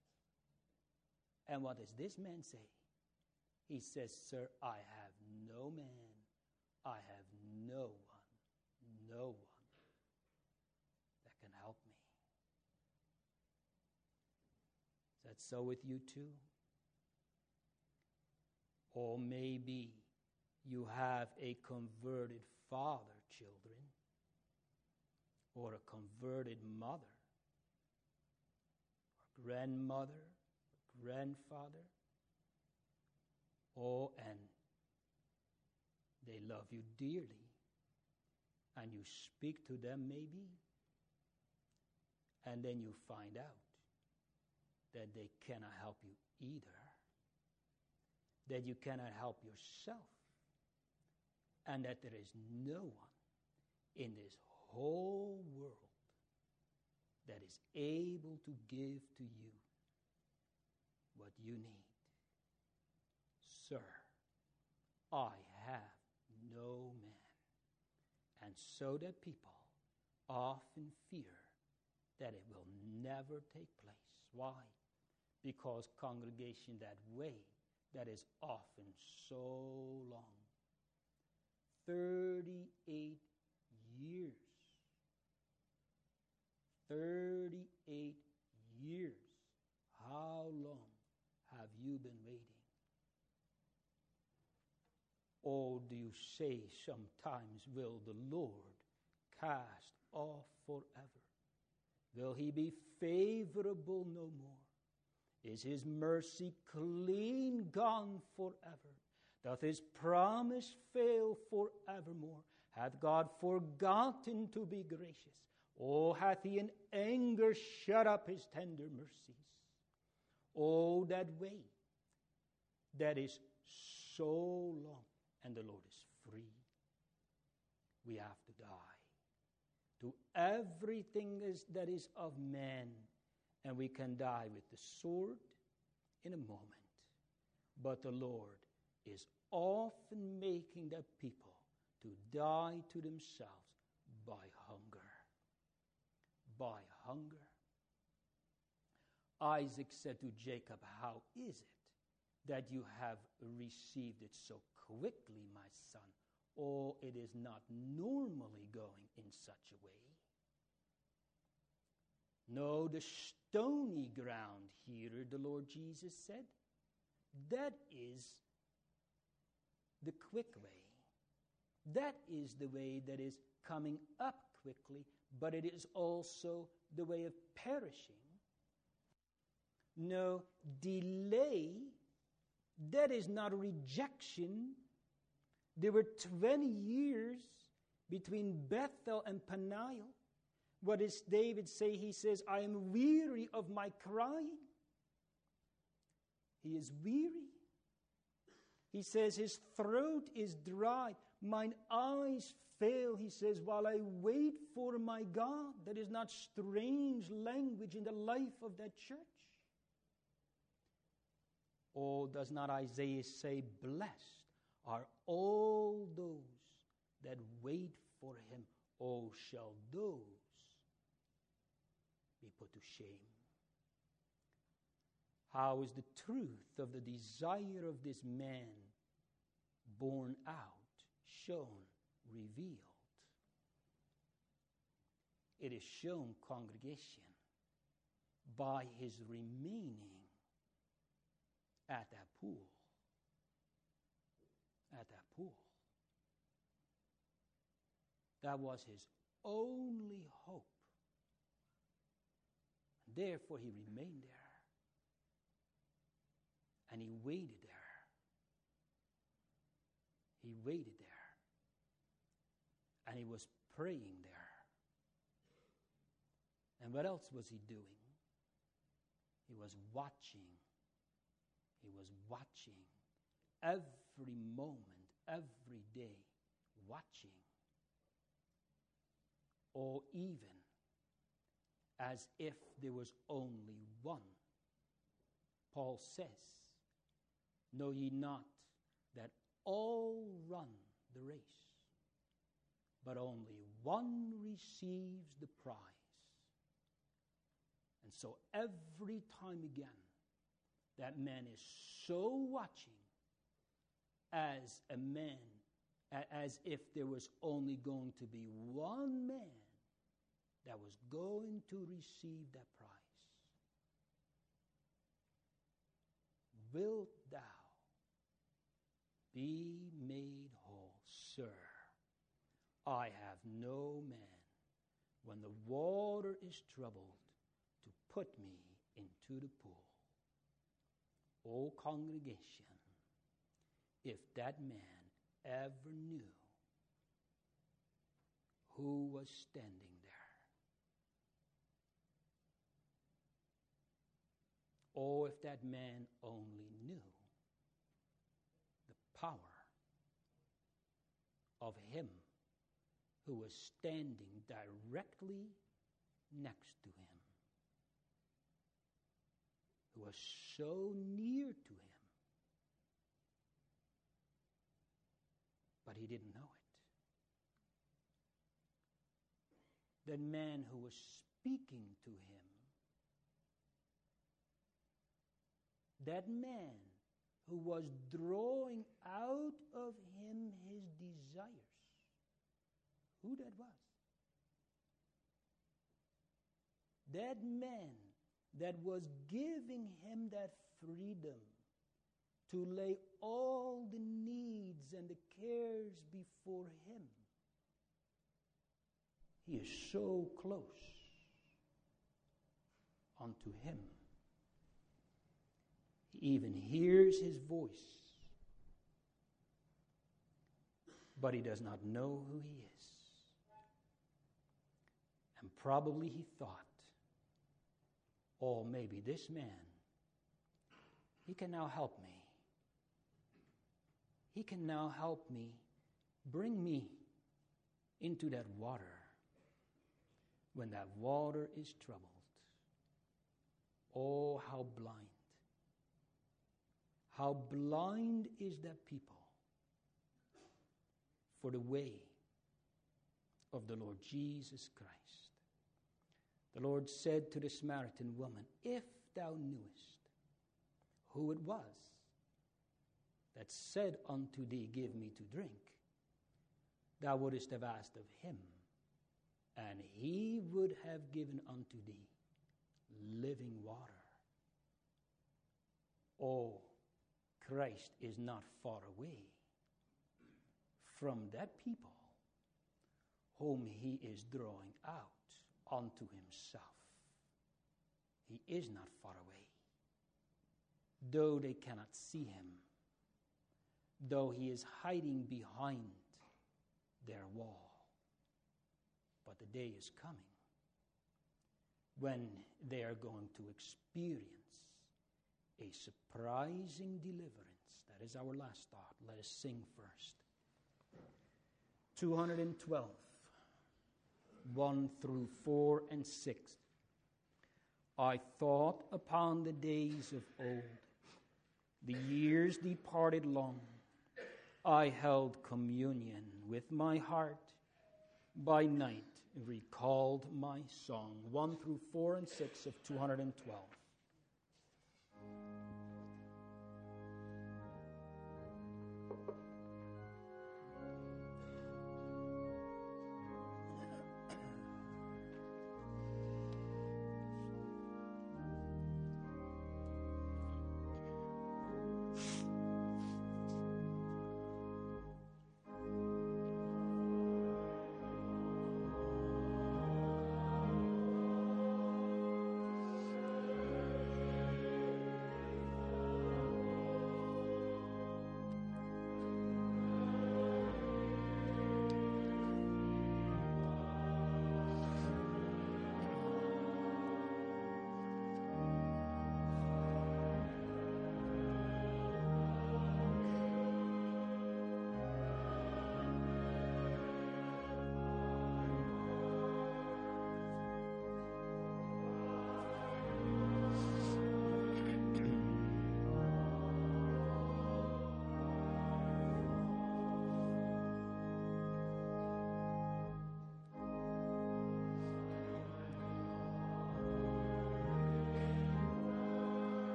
S1: And what does this man say? He says, sir, I have no man. I have no one that can help me. Is that so with you too? Or maybe you have a converted father, children, or a converted mother, or grandmother, or grandfather, and they love you dearly, and you speak to them maybe, and then you find out that they cannot help you either, that you cannot help yourself, and that there is no one in this whole world that is able to give to you what you need. Sir, I have no man. And so that people often fear that it will never take place. Why? Because congregation that way, that is often so long. 38 years. 38 years. How long have you been waiting? Or do you say sometimes, will the Lord cast off forever? Will he be favorable no more? Is his mercy clean gone forever? Doth his promise fail forevermore? Hath God forgotten to be gracious? Or hath he in anger shut up his tender mercies? Oh, that way that is so long, and the Lord is free. We have to die to everything that is of man, and we can die with the sword in a moment. But the Lord is often making the people to die to themselves by hunger. By hunger. Isaac said to Jacob, how is it that you have received it so quickly, my son? Oh, it is not normally going in such a way. No, the stony ground here, the Lord Jesus said, that is the quick way. That is the way that is coming up quickly, but it is also the way of perishing. No, delay, that is not rejection. There were 20 years between Bethel and Peniel. What does David say? He says, I am weary of my crying. He is weary. He says, his throat is dry. Mine eyes fail, he says, while I wait for my God. That is not strange language in the life of that church. Oh, does not Isaiah say, blessed are all those that wait for him? Oh, shall those be put to shame? How is the truth of the desire of this man borne out, shown, revealed? It is shown, congregation, by his remaining at that pool. At that pool. That was his only hope. Therefore, he remained there. And he waited there. He waited there. And he was praying there. And what else was he doing? He was watching. He was watching every moment, every day, watching. Or even as if there was only one. Paul says, know ye not that all run the race, but only one receives the prize. And so every time again, that man is so watching as a man, as if there was only going to be one man that was going to receive that prize. Wilt thou be made whole, sir? I have no man, when the water is troubled, to put me into the pool. O congregation, if that man ever knew who was standing there. Oh, if that man only knew the power of him who was standing directly next to him, who was so near to him, but he didn't know it. That man who was speaking to him, that man who was drawing out of him his desires, who that was? That man that was giving him that freedom to lay all the needs and the cares before him. He is so close unto him. He even hears his voice, but he does not know who he is. And probably he thought, oh, maybe this man, he can now help me. He can now help me, bring me into that water when that water is troubled. Oh, how blind. How blind is that people for the way of the Lord Jesus Christ. The Lord said to the Samaritan woman, if thou knewest who it was that said unto thee, give me to drink, thou wouldest have asked of him, and he would have given unto thee living water. Oh, Christ is not far away from that people whom he is drawing out unto himself. He is not far away. Though they cannot see him, though he is hiding behind their wall. But the day is coming when they are going to experience a surprising deliverance. That is our last thought. Let us sing first. 212, 1 through 4 and 6. I thought upon the days of old, the years departed long. I held communion with my heart. By night recalled my song. 1 through 4 and 6 of 212.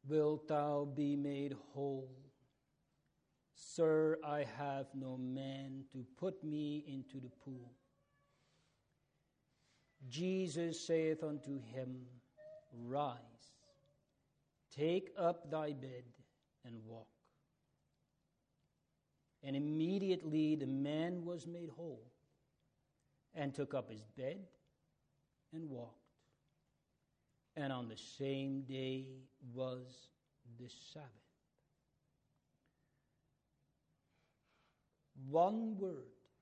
S1: wilt thou be made whole? Sir, I have no man to put me into the pool. Jesus saith unto him, Rise, take up thy bed, and walk. And immediately the man was made whole, and took up his bed, and walked. And on the same day was the Sabbath. One word,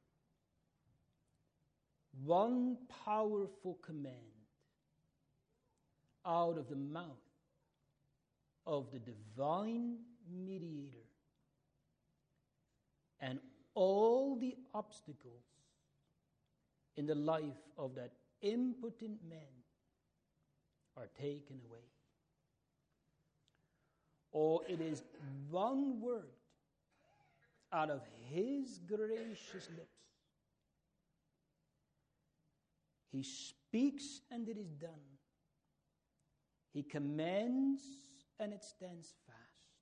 S1: one powerful command out of the mouth of the divine mediator, and all the obstacles in the life of that impotent man are taken away. Or it is one word out of his gracious lips. He speaks and it is done. He commands and it stands fast.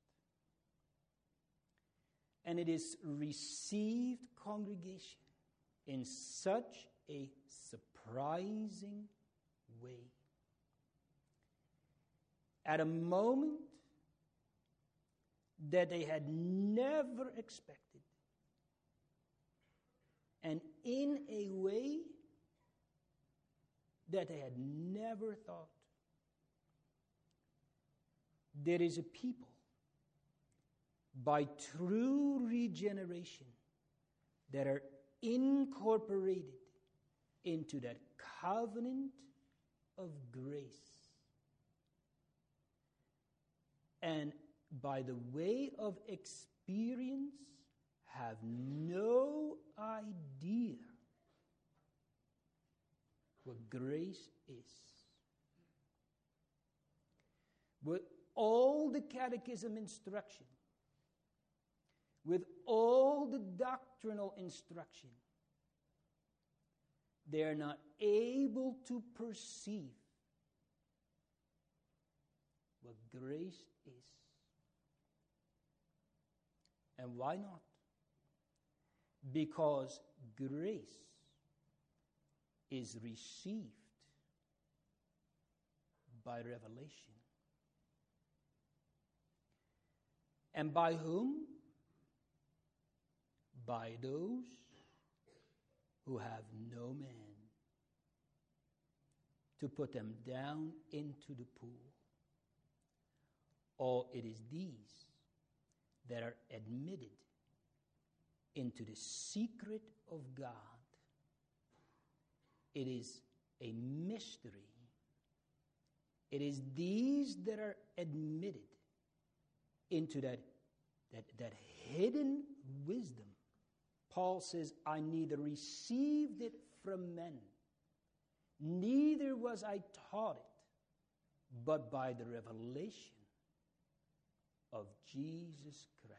S1: And it is received, congregation, in such a surprising way. At a moment that they had never expected, and in a way that they had never thought. There is a people, by true regeneration, that are incorporated into that covenant of grace. And by the way of experience, have no idea what grace is. With all the catechism instruction, with all the doctrinal instruction, they are not able to perceive what grace is. And why not? Because grace is received by revelation. And by whom? By those who have no man to put them down into the pool. Or it is these that are admitted into the secret of God. It is a mystery. It is these that are admitted into that hidden wisdom. Paul says, I neither received it from men, neither was I taught it, but by the revelation of Jesus Christ.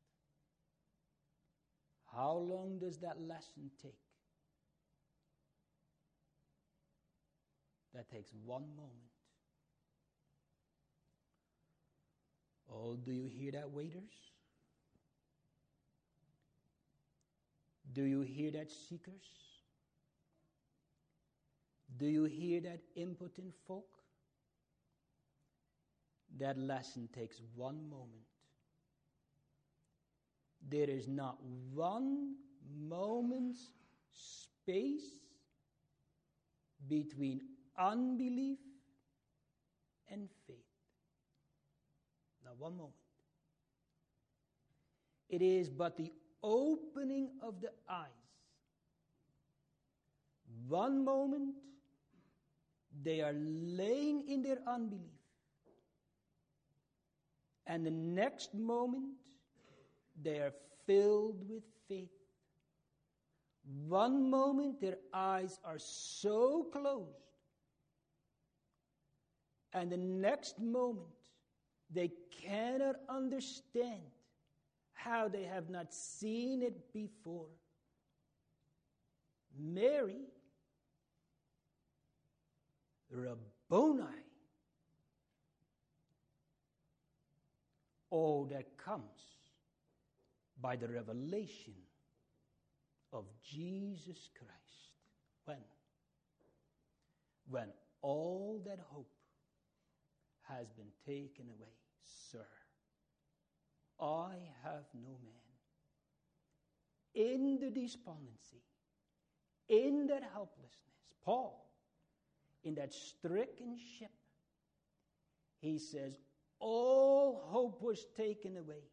S1: How long does that lesson take? That takes one moment. Oh, do you hear that, waiters? Do you hear that, seekers? Do you hear that, impotent folk? That lesson takes one moment. There is not one moment's space between unbelief and faith. Not one moment. It is but the opening of the eyes. One moment, they are laying in their unbelief. And the next moment, they are filled with faith. One moment, their eyes are so closed. And the next moment, they cannot understand how they have not seen it before. Mary, Rabboni, all that comes by the revelation of Jesus Christ. When all that hope has been taken away, sir, I have no man. In the despondency, in that helplessness, Paul, in that stricken ship, he says, all hope was taken away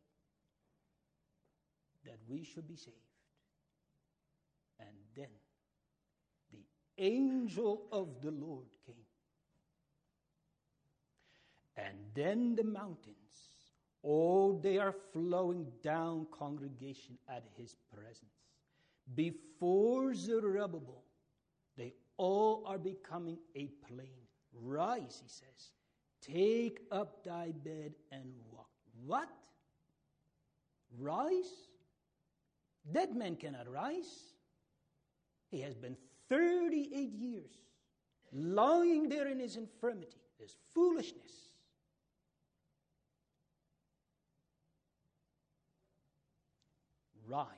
S1: that we should be saved. And then the angel of the Lord came. And then the mountains, oh, they are flowing down, congregation, at his presence. Before Zerubbabel, they all are becoming a plain. Rise, he says, take up thy bed and walk. What? Rise? That man cannot rise. He has been 38 years lying there in his infirmity, his foolishness. Rise,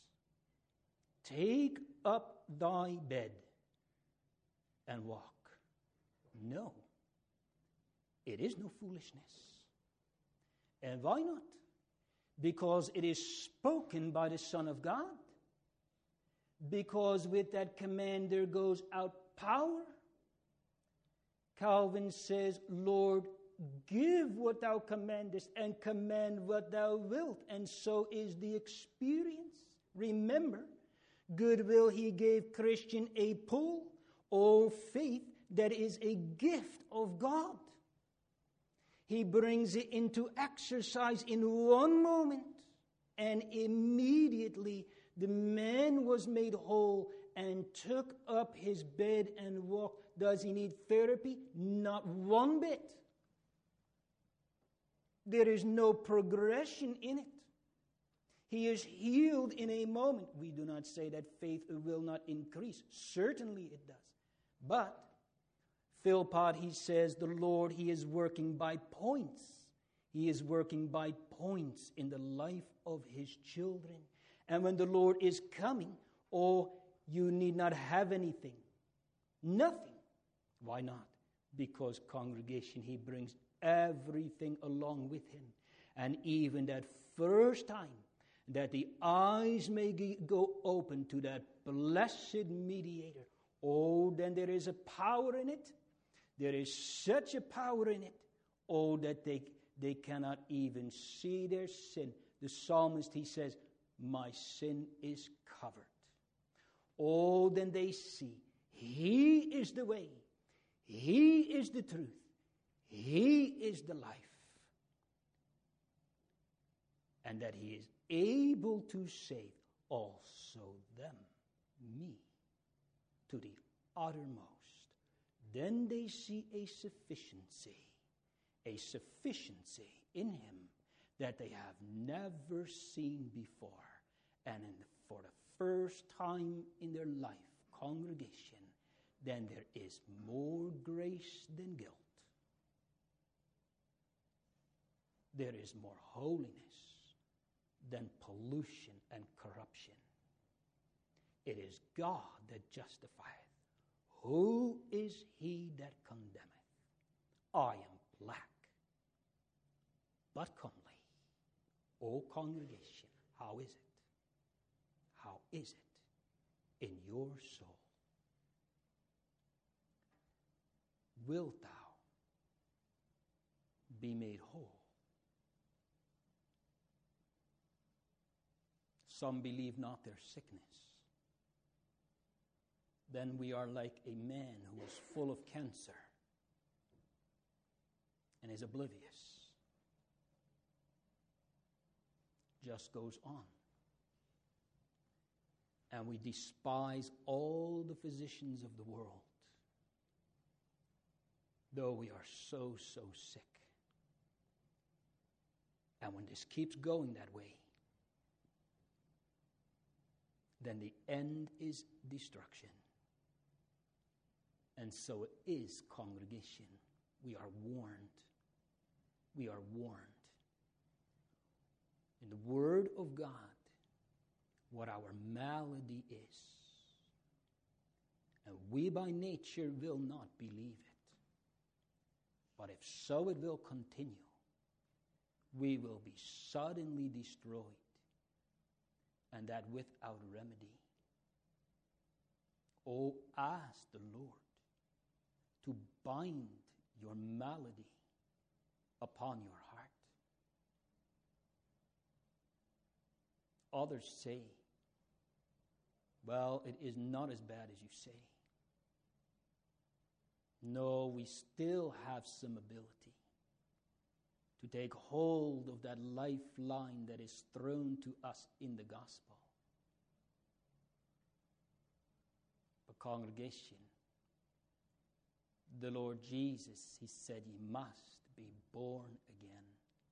S1: take up thy bed and walk. No, it is no foolishness. And why not? Because it is spoken by the Son of God. Because with that command there goes out power. Calvin says, Lord, give what thou commandest and command what thou wilt. And so is the experience. Remember, goodwill he gave Christian a pull. Oh, faith that is a gift of God. He brings it into exercise in one moment, and immediately the man was made whole and took up his bed and walked. Does he need therapy? Not one bit. There is no progression in it. He is healed in a moment. We do not say that faith will not increase. Certainly it does. But Philpott, he says, the Lord, he is working by points. He is working by points in the life of his children. And when the Lord is coming, oh, you need not have anything. Nothing. Why not? Because, congregation, he brings everything along with him. And even that first time that the eyes may go open to that blessed mediator, oh, then there is a power in it. There is such a power in it, oh, that they cannot even see their sin. The psalmist, he says, my sin is covered. Oh, then they see he is the way, he is the truth, he is the life. And that he is able to save also them, me, to the uttermost. Then they see a sufficiency in him that they have never seen before. And for the first time in their life, congregation, then there is more grace than guilt. There is more holiness than pollution and corruption. It is God that justifieth. Who is he that condemneth? I am black, but comely. O congregation, how is it? How is it in your soul? Wilt thou be made whole? Some believe not their sickness. Then we are like a man who is full of cancer and is oblivious. Just goes on. And we despise all the physicians of the world, though we are so sick. And when this keeps going that way, then the end is destruction. And so it is, congregation. We are warned. We are warned. in the Word of God what our malady is. And we by nature will not believe it. But if so it will continue, we will be suddenly destroyed, and that without remedy. Oh, ask the Lord to bind your malady upon your heart. Others say, well, it is not as bad as you say. No, we still have some ability to take hold of that lifeline that is thrown to us in the gospel. But congregation, the Lord Jesus, he said, ye must be born again.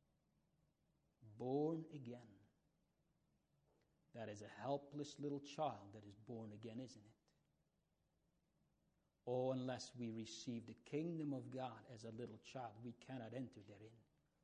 S1: Born again. That is a helpless little child that is born again, isn't it? Oh, unless we receive the kingdom of God as a little child, we cannot enter therein.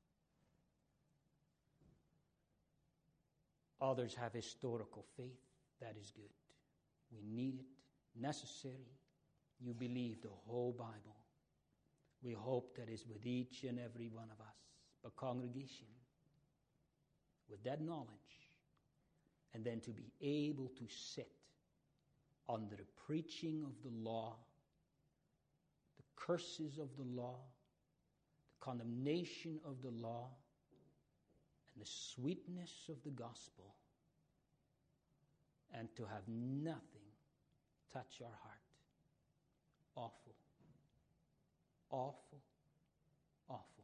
S1: Others have historical faith. That is good. We need it. Necessary. You believe the whole Bible. We hope that is with each and every one of us. But congregation, with that knowledge, and then to be able to sit under the preaching of the law, the curses of the law, the condemnation of the law, and the sweetness of the gospel, and to have nothing touch our heart. Awful. Awful. Awful.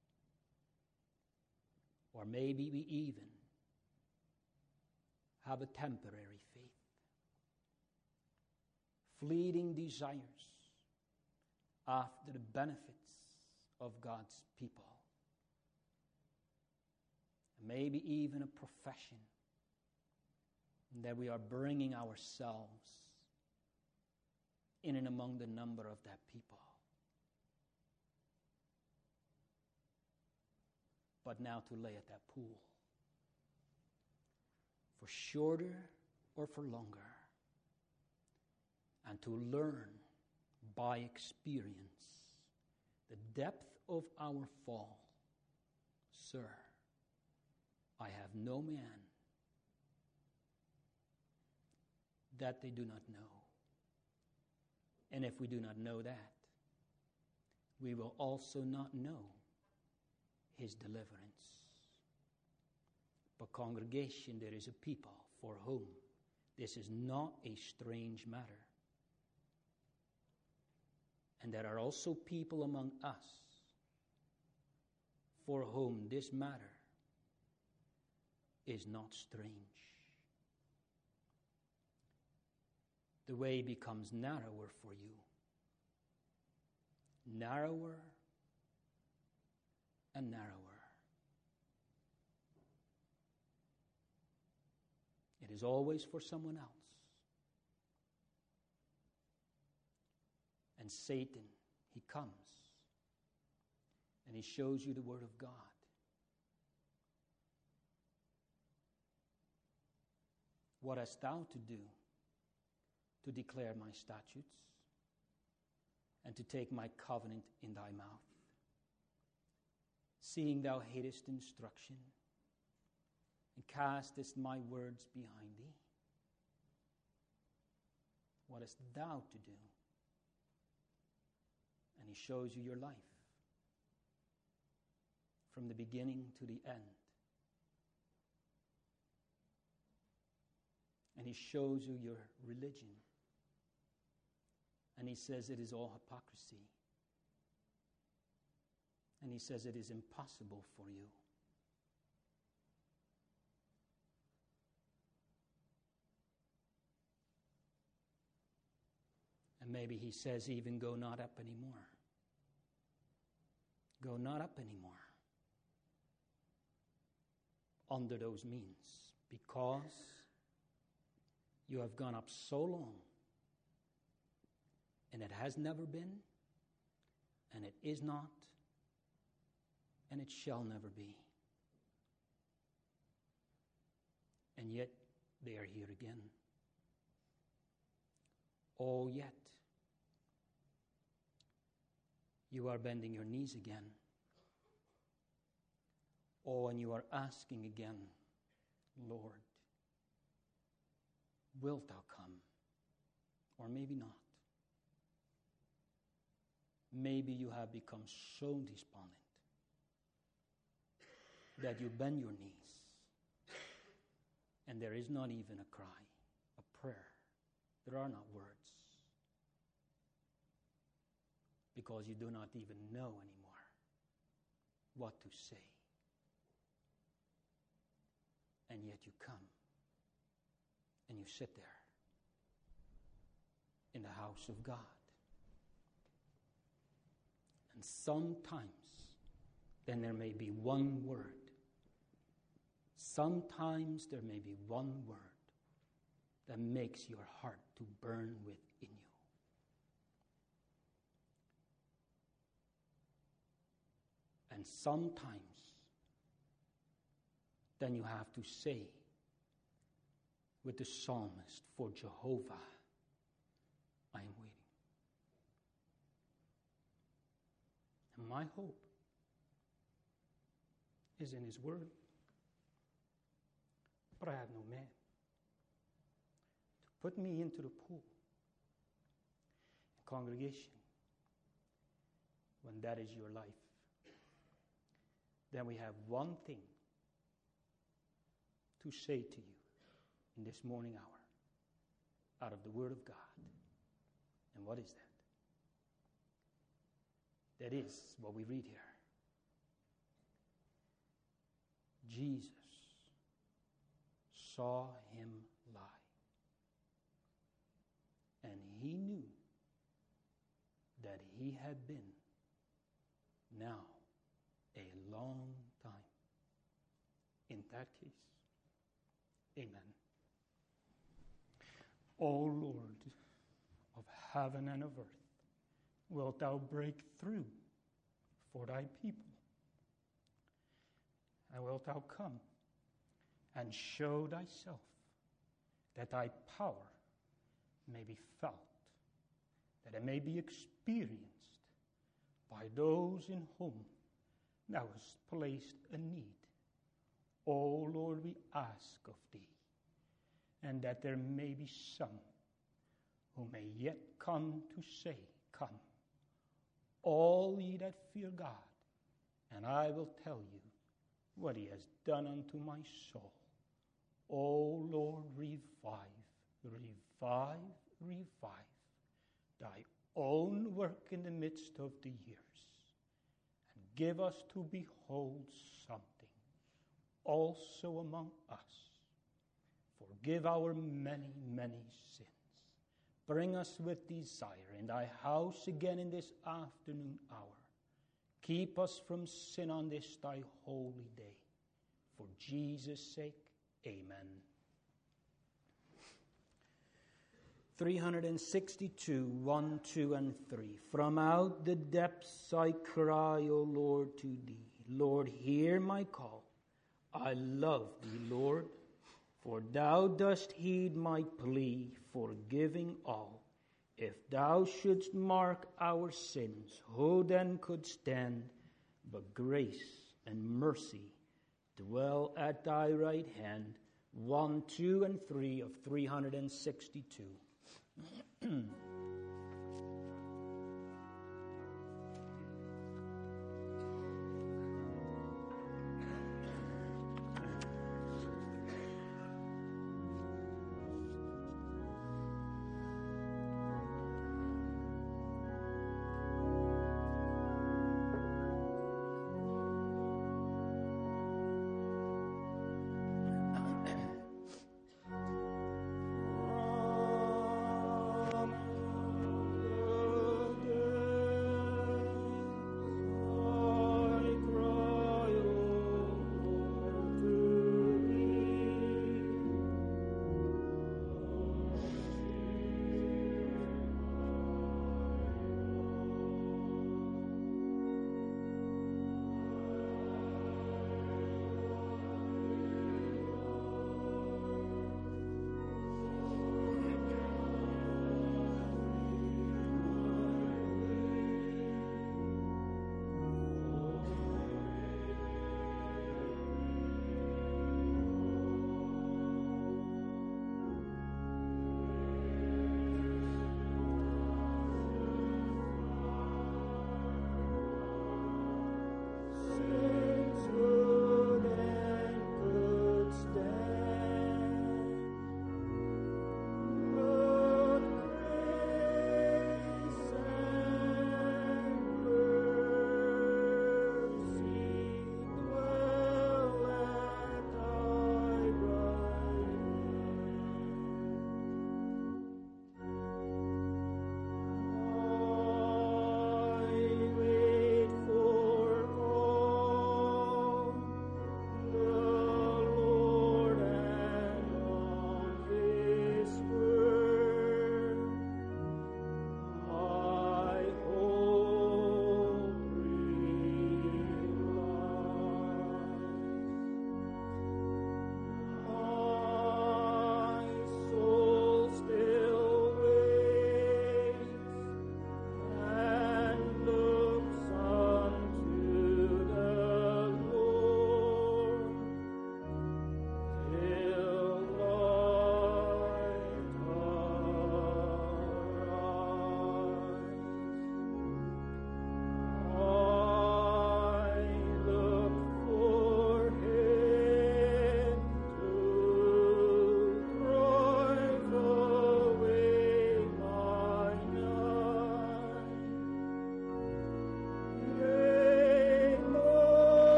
S1: Or maybe we even have a temporary faith. Fleeting desires after the benefits of God's people. Maybe even a profession that we are bringing ourselves in and among the number of that people. But now to lay at that pool, for shorter or for longer, and to learn by experience the depth of our fall. Sir, I have no man that they do not know. And if we do not know that, we will also not know his deliverance. But congregation, there is a people for whom this is not a strange matter. And there are also people among us for whom this matter is not strange. The way becomes narrower for you. Narrower and narrower. It is always for someone else. And Satan, he comes and he shows you the Word of God. What hast thou to do to declare my statutes and to take my covenant in thy mouth? Seeing thou hatest instruction and castest my words behind thee. What hast thou to do? And he shows you your life from the beginning to the end. And he shows you your religion. And he says it is all hypocrisy. And he says it is impossible for you. And maybe he says even go not up anymore. Go not up anymore. Under those means. Because you have gone up so long. And it has never been. And it is not. And it shall never be. And yet they are here again. Oh, yet you are bending your knees again. Oh, and you are asking again, Lord, wilt thou come? Or maybe not. Maybe you have become so despondent that you bend your knees and there is not even a cry, a prayer. There are not words. Because you do not even know anymore what to say. And yet you come and you sit there in the house of God. And sometimes then there may be one word. Sometimes there may be one word that makes your heart to burn within you. And sometimes then you have to say with the psalmist, for Jehovah, I am waiting. And my hope is in His Word. But I have no man to put me into the pool. Congregation, when that is your life, then we have one thing to say to you in this morning hour out of the Word of God. And what is that? That is what we read here. Jesus saw him lie. And he knew that he had been now a long time in that case. Amen. O Lord of heaven and of earth, wilt thou break through for thy people? And wilt thou come and show thyself, that thy power may be felt, that it may be experienced by those in whom thou hast placed a need. O Lord, we ask of thee, and that there may be some who may yet come to say, come, all ye that fear God, and I will tell you what he has done unto my soul. O Lord, revive, revive, revive thy own work in the midst of the years, and give us to behold something also among us. Forgive our many, many sins. Bring us with desire in thy house again in this afternoon hour. Keep us from sin on this thy holy day. For Jesus' sake, amen. 362, 1, 2, and 3. From out the depths I cry, O Lord, to thee. Lord, hear my call. I love thee, Lord, for thou dost heed my plea, forgiving all. If thou shouldst mark our sins, who then could stand? But grace and mercy dwell at thy right hand. 1, 2, and 3 of 362.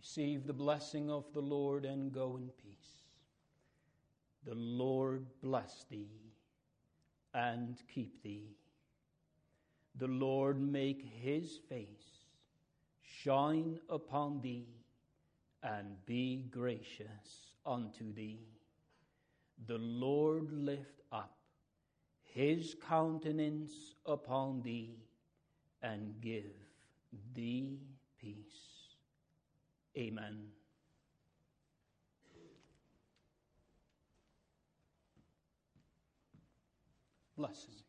S1: Receive the blessing of the Lord and go in peace. The Lord bless thee and keep thee. The Lord make his face shine upon thee and be gracious unto thee. The Lord lift up his countenance upon thee and give thee peace. Amen. Blessing.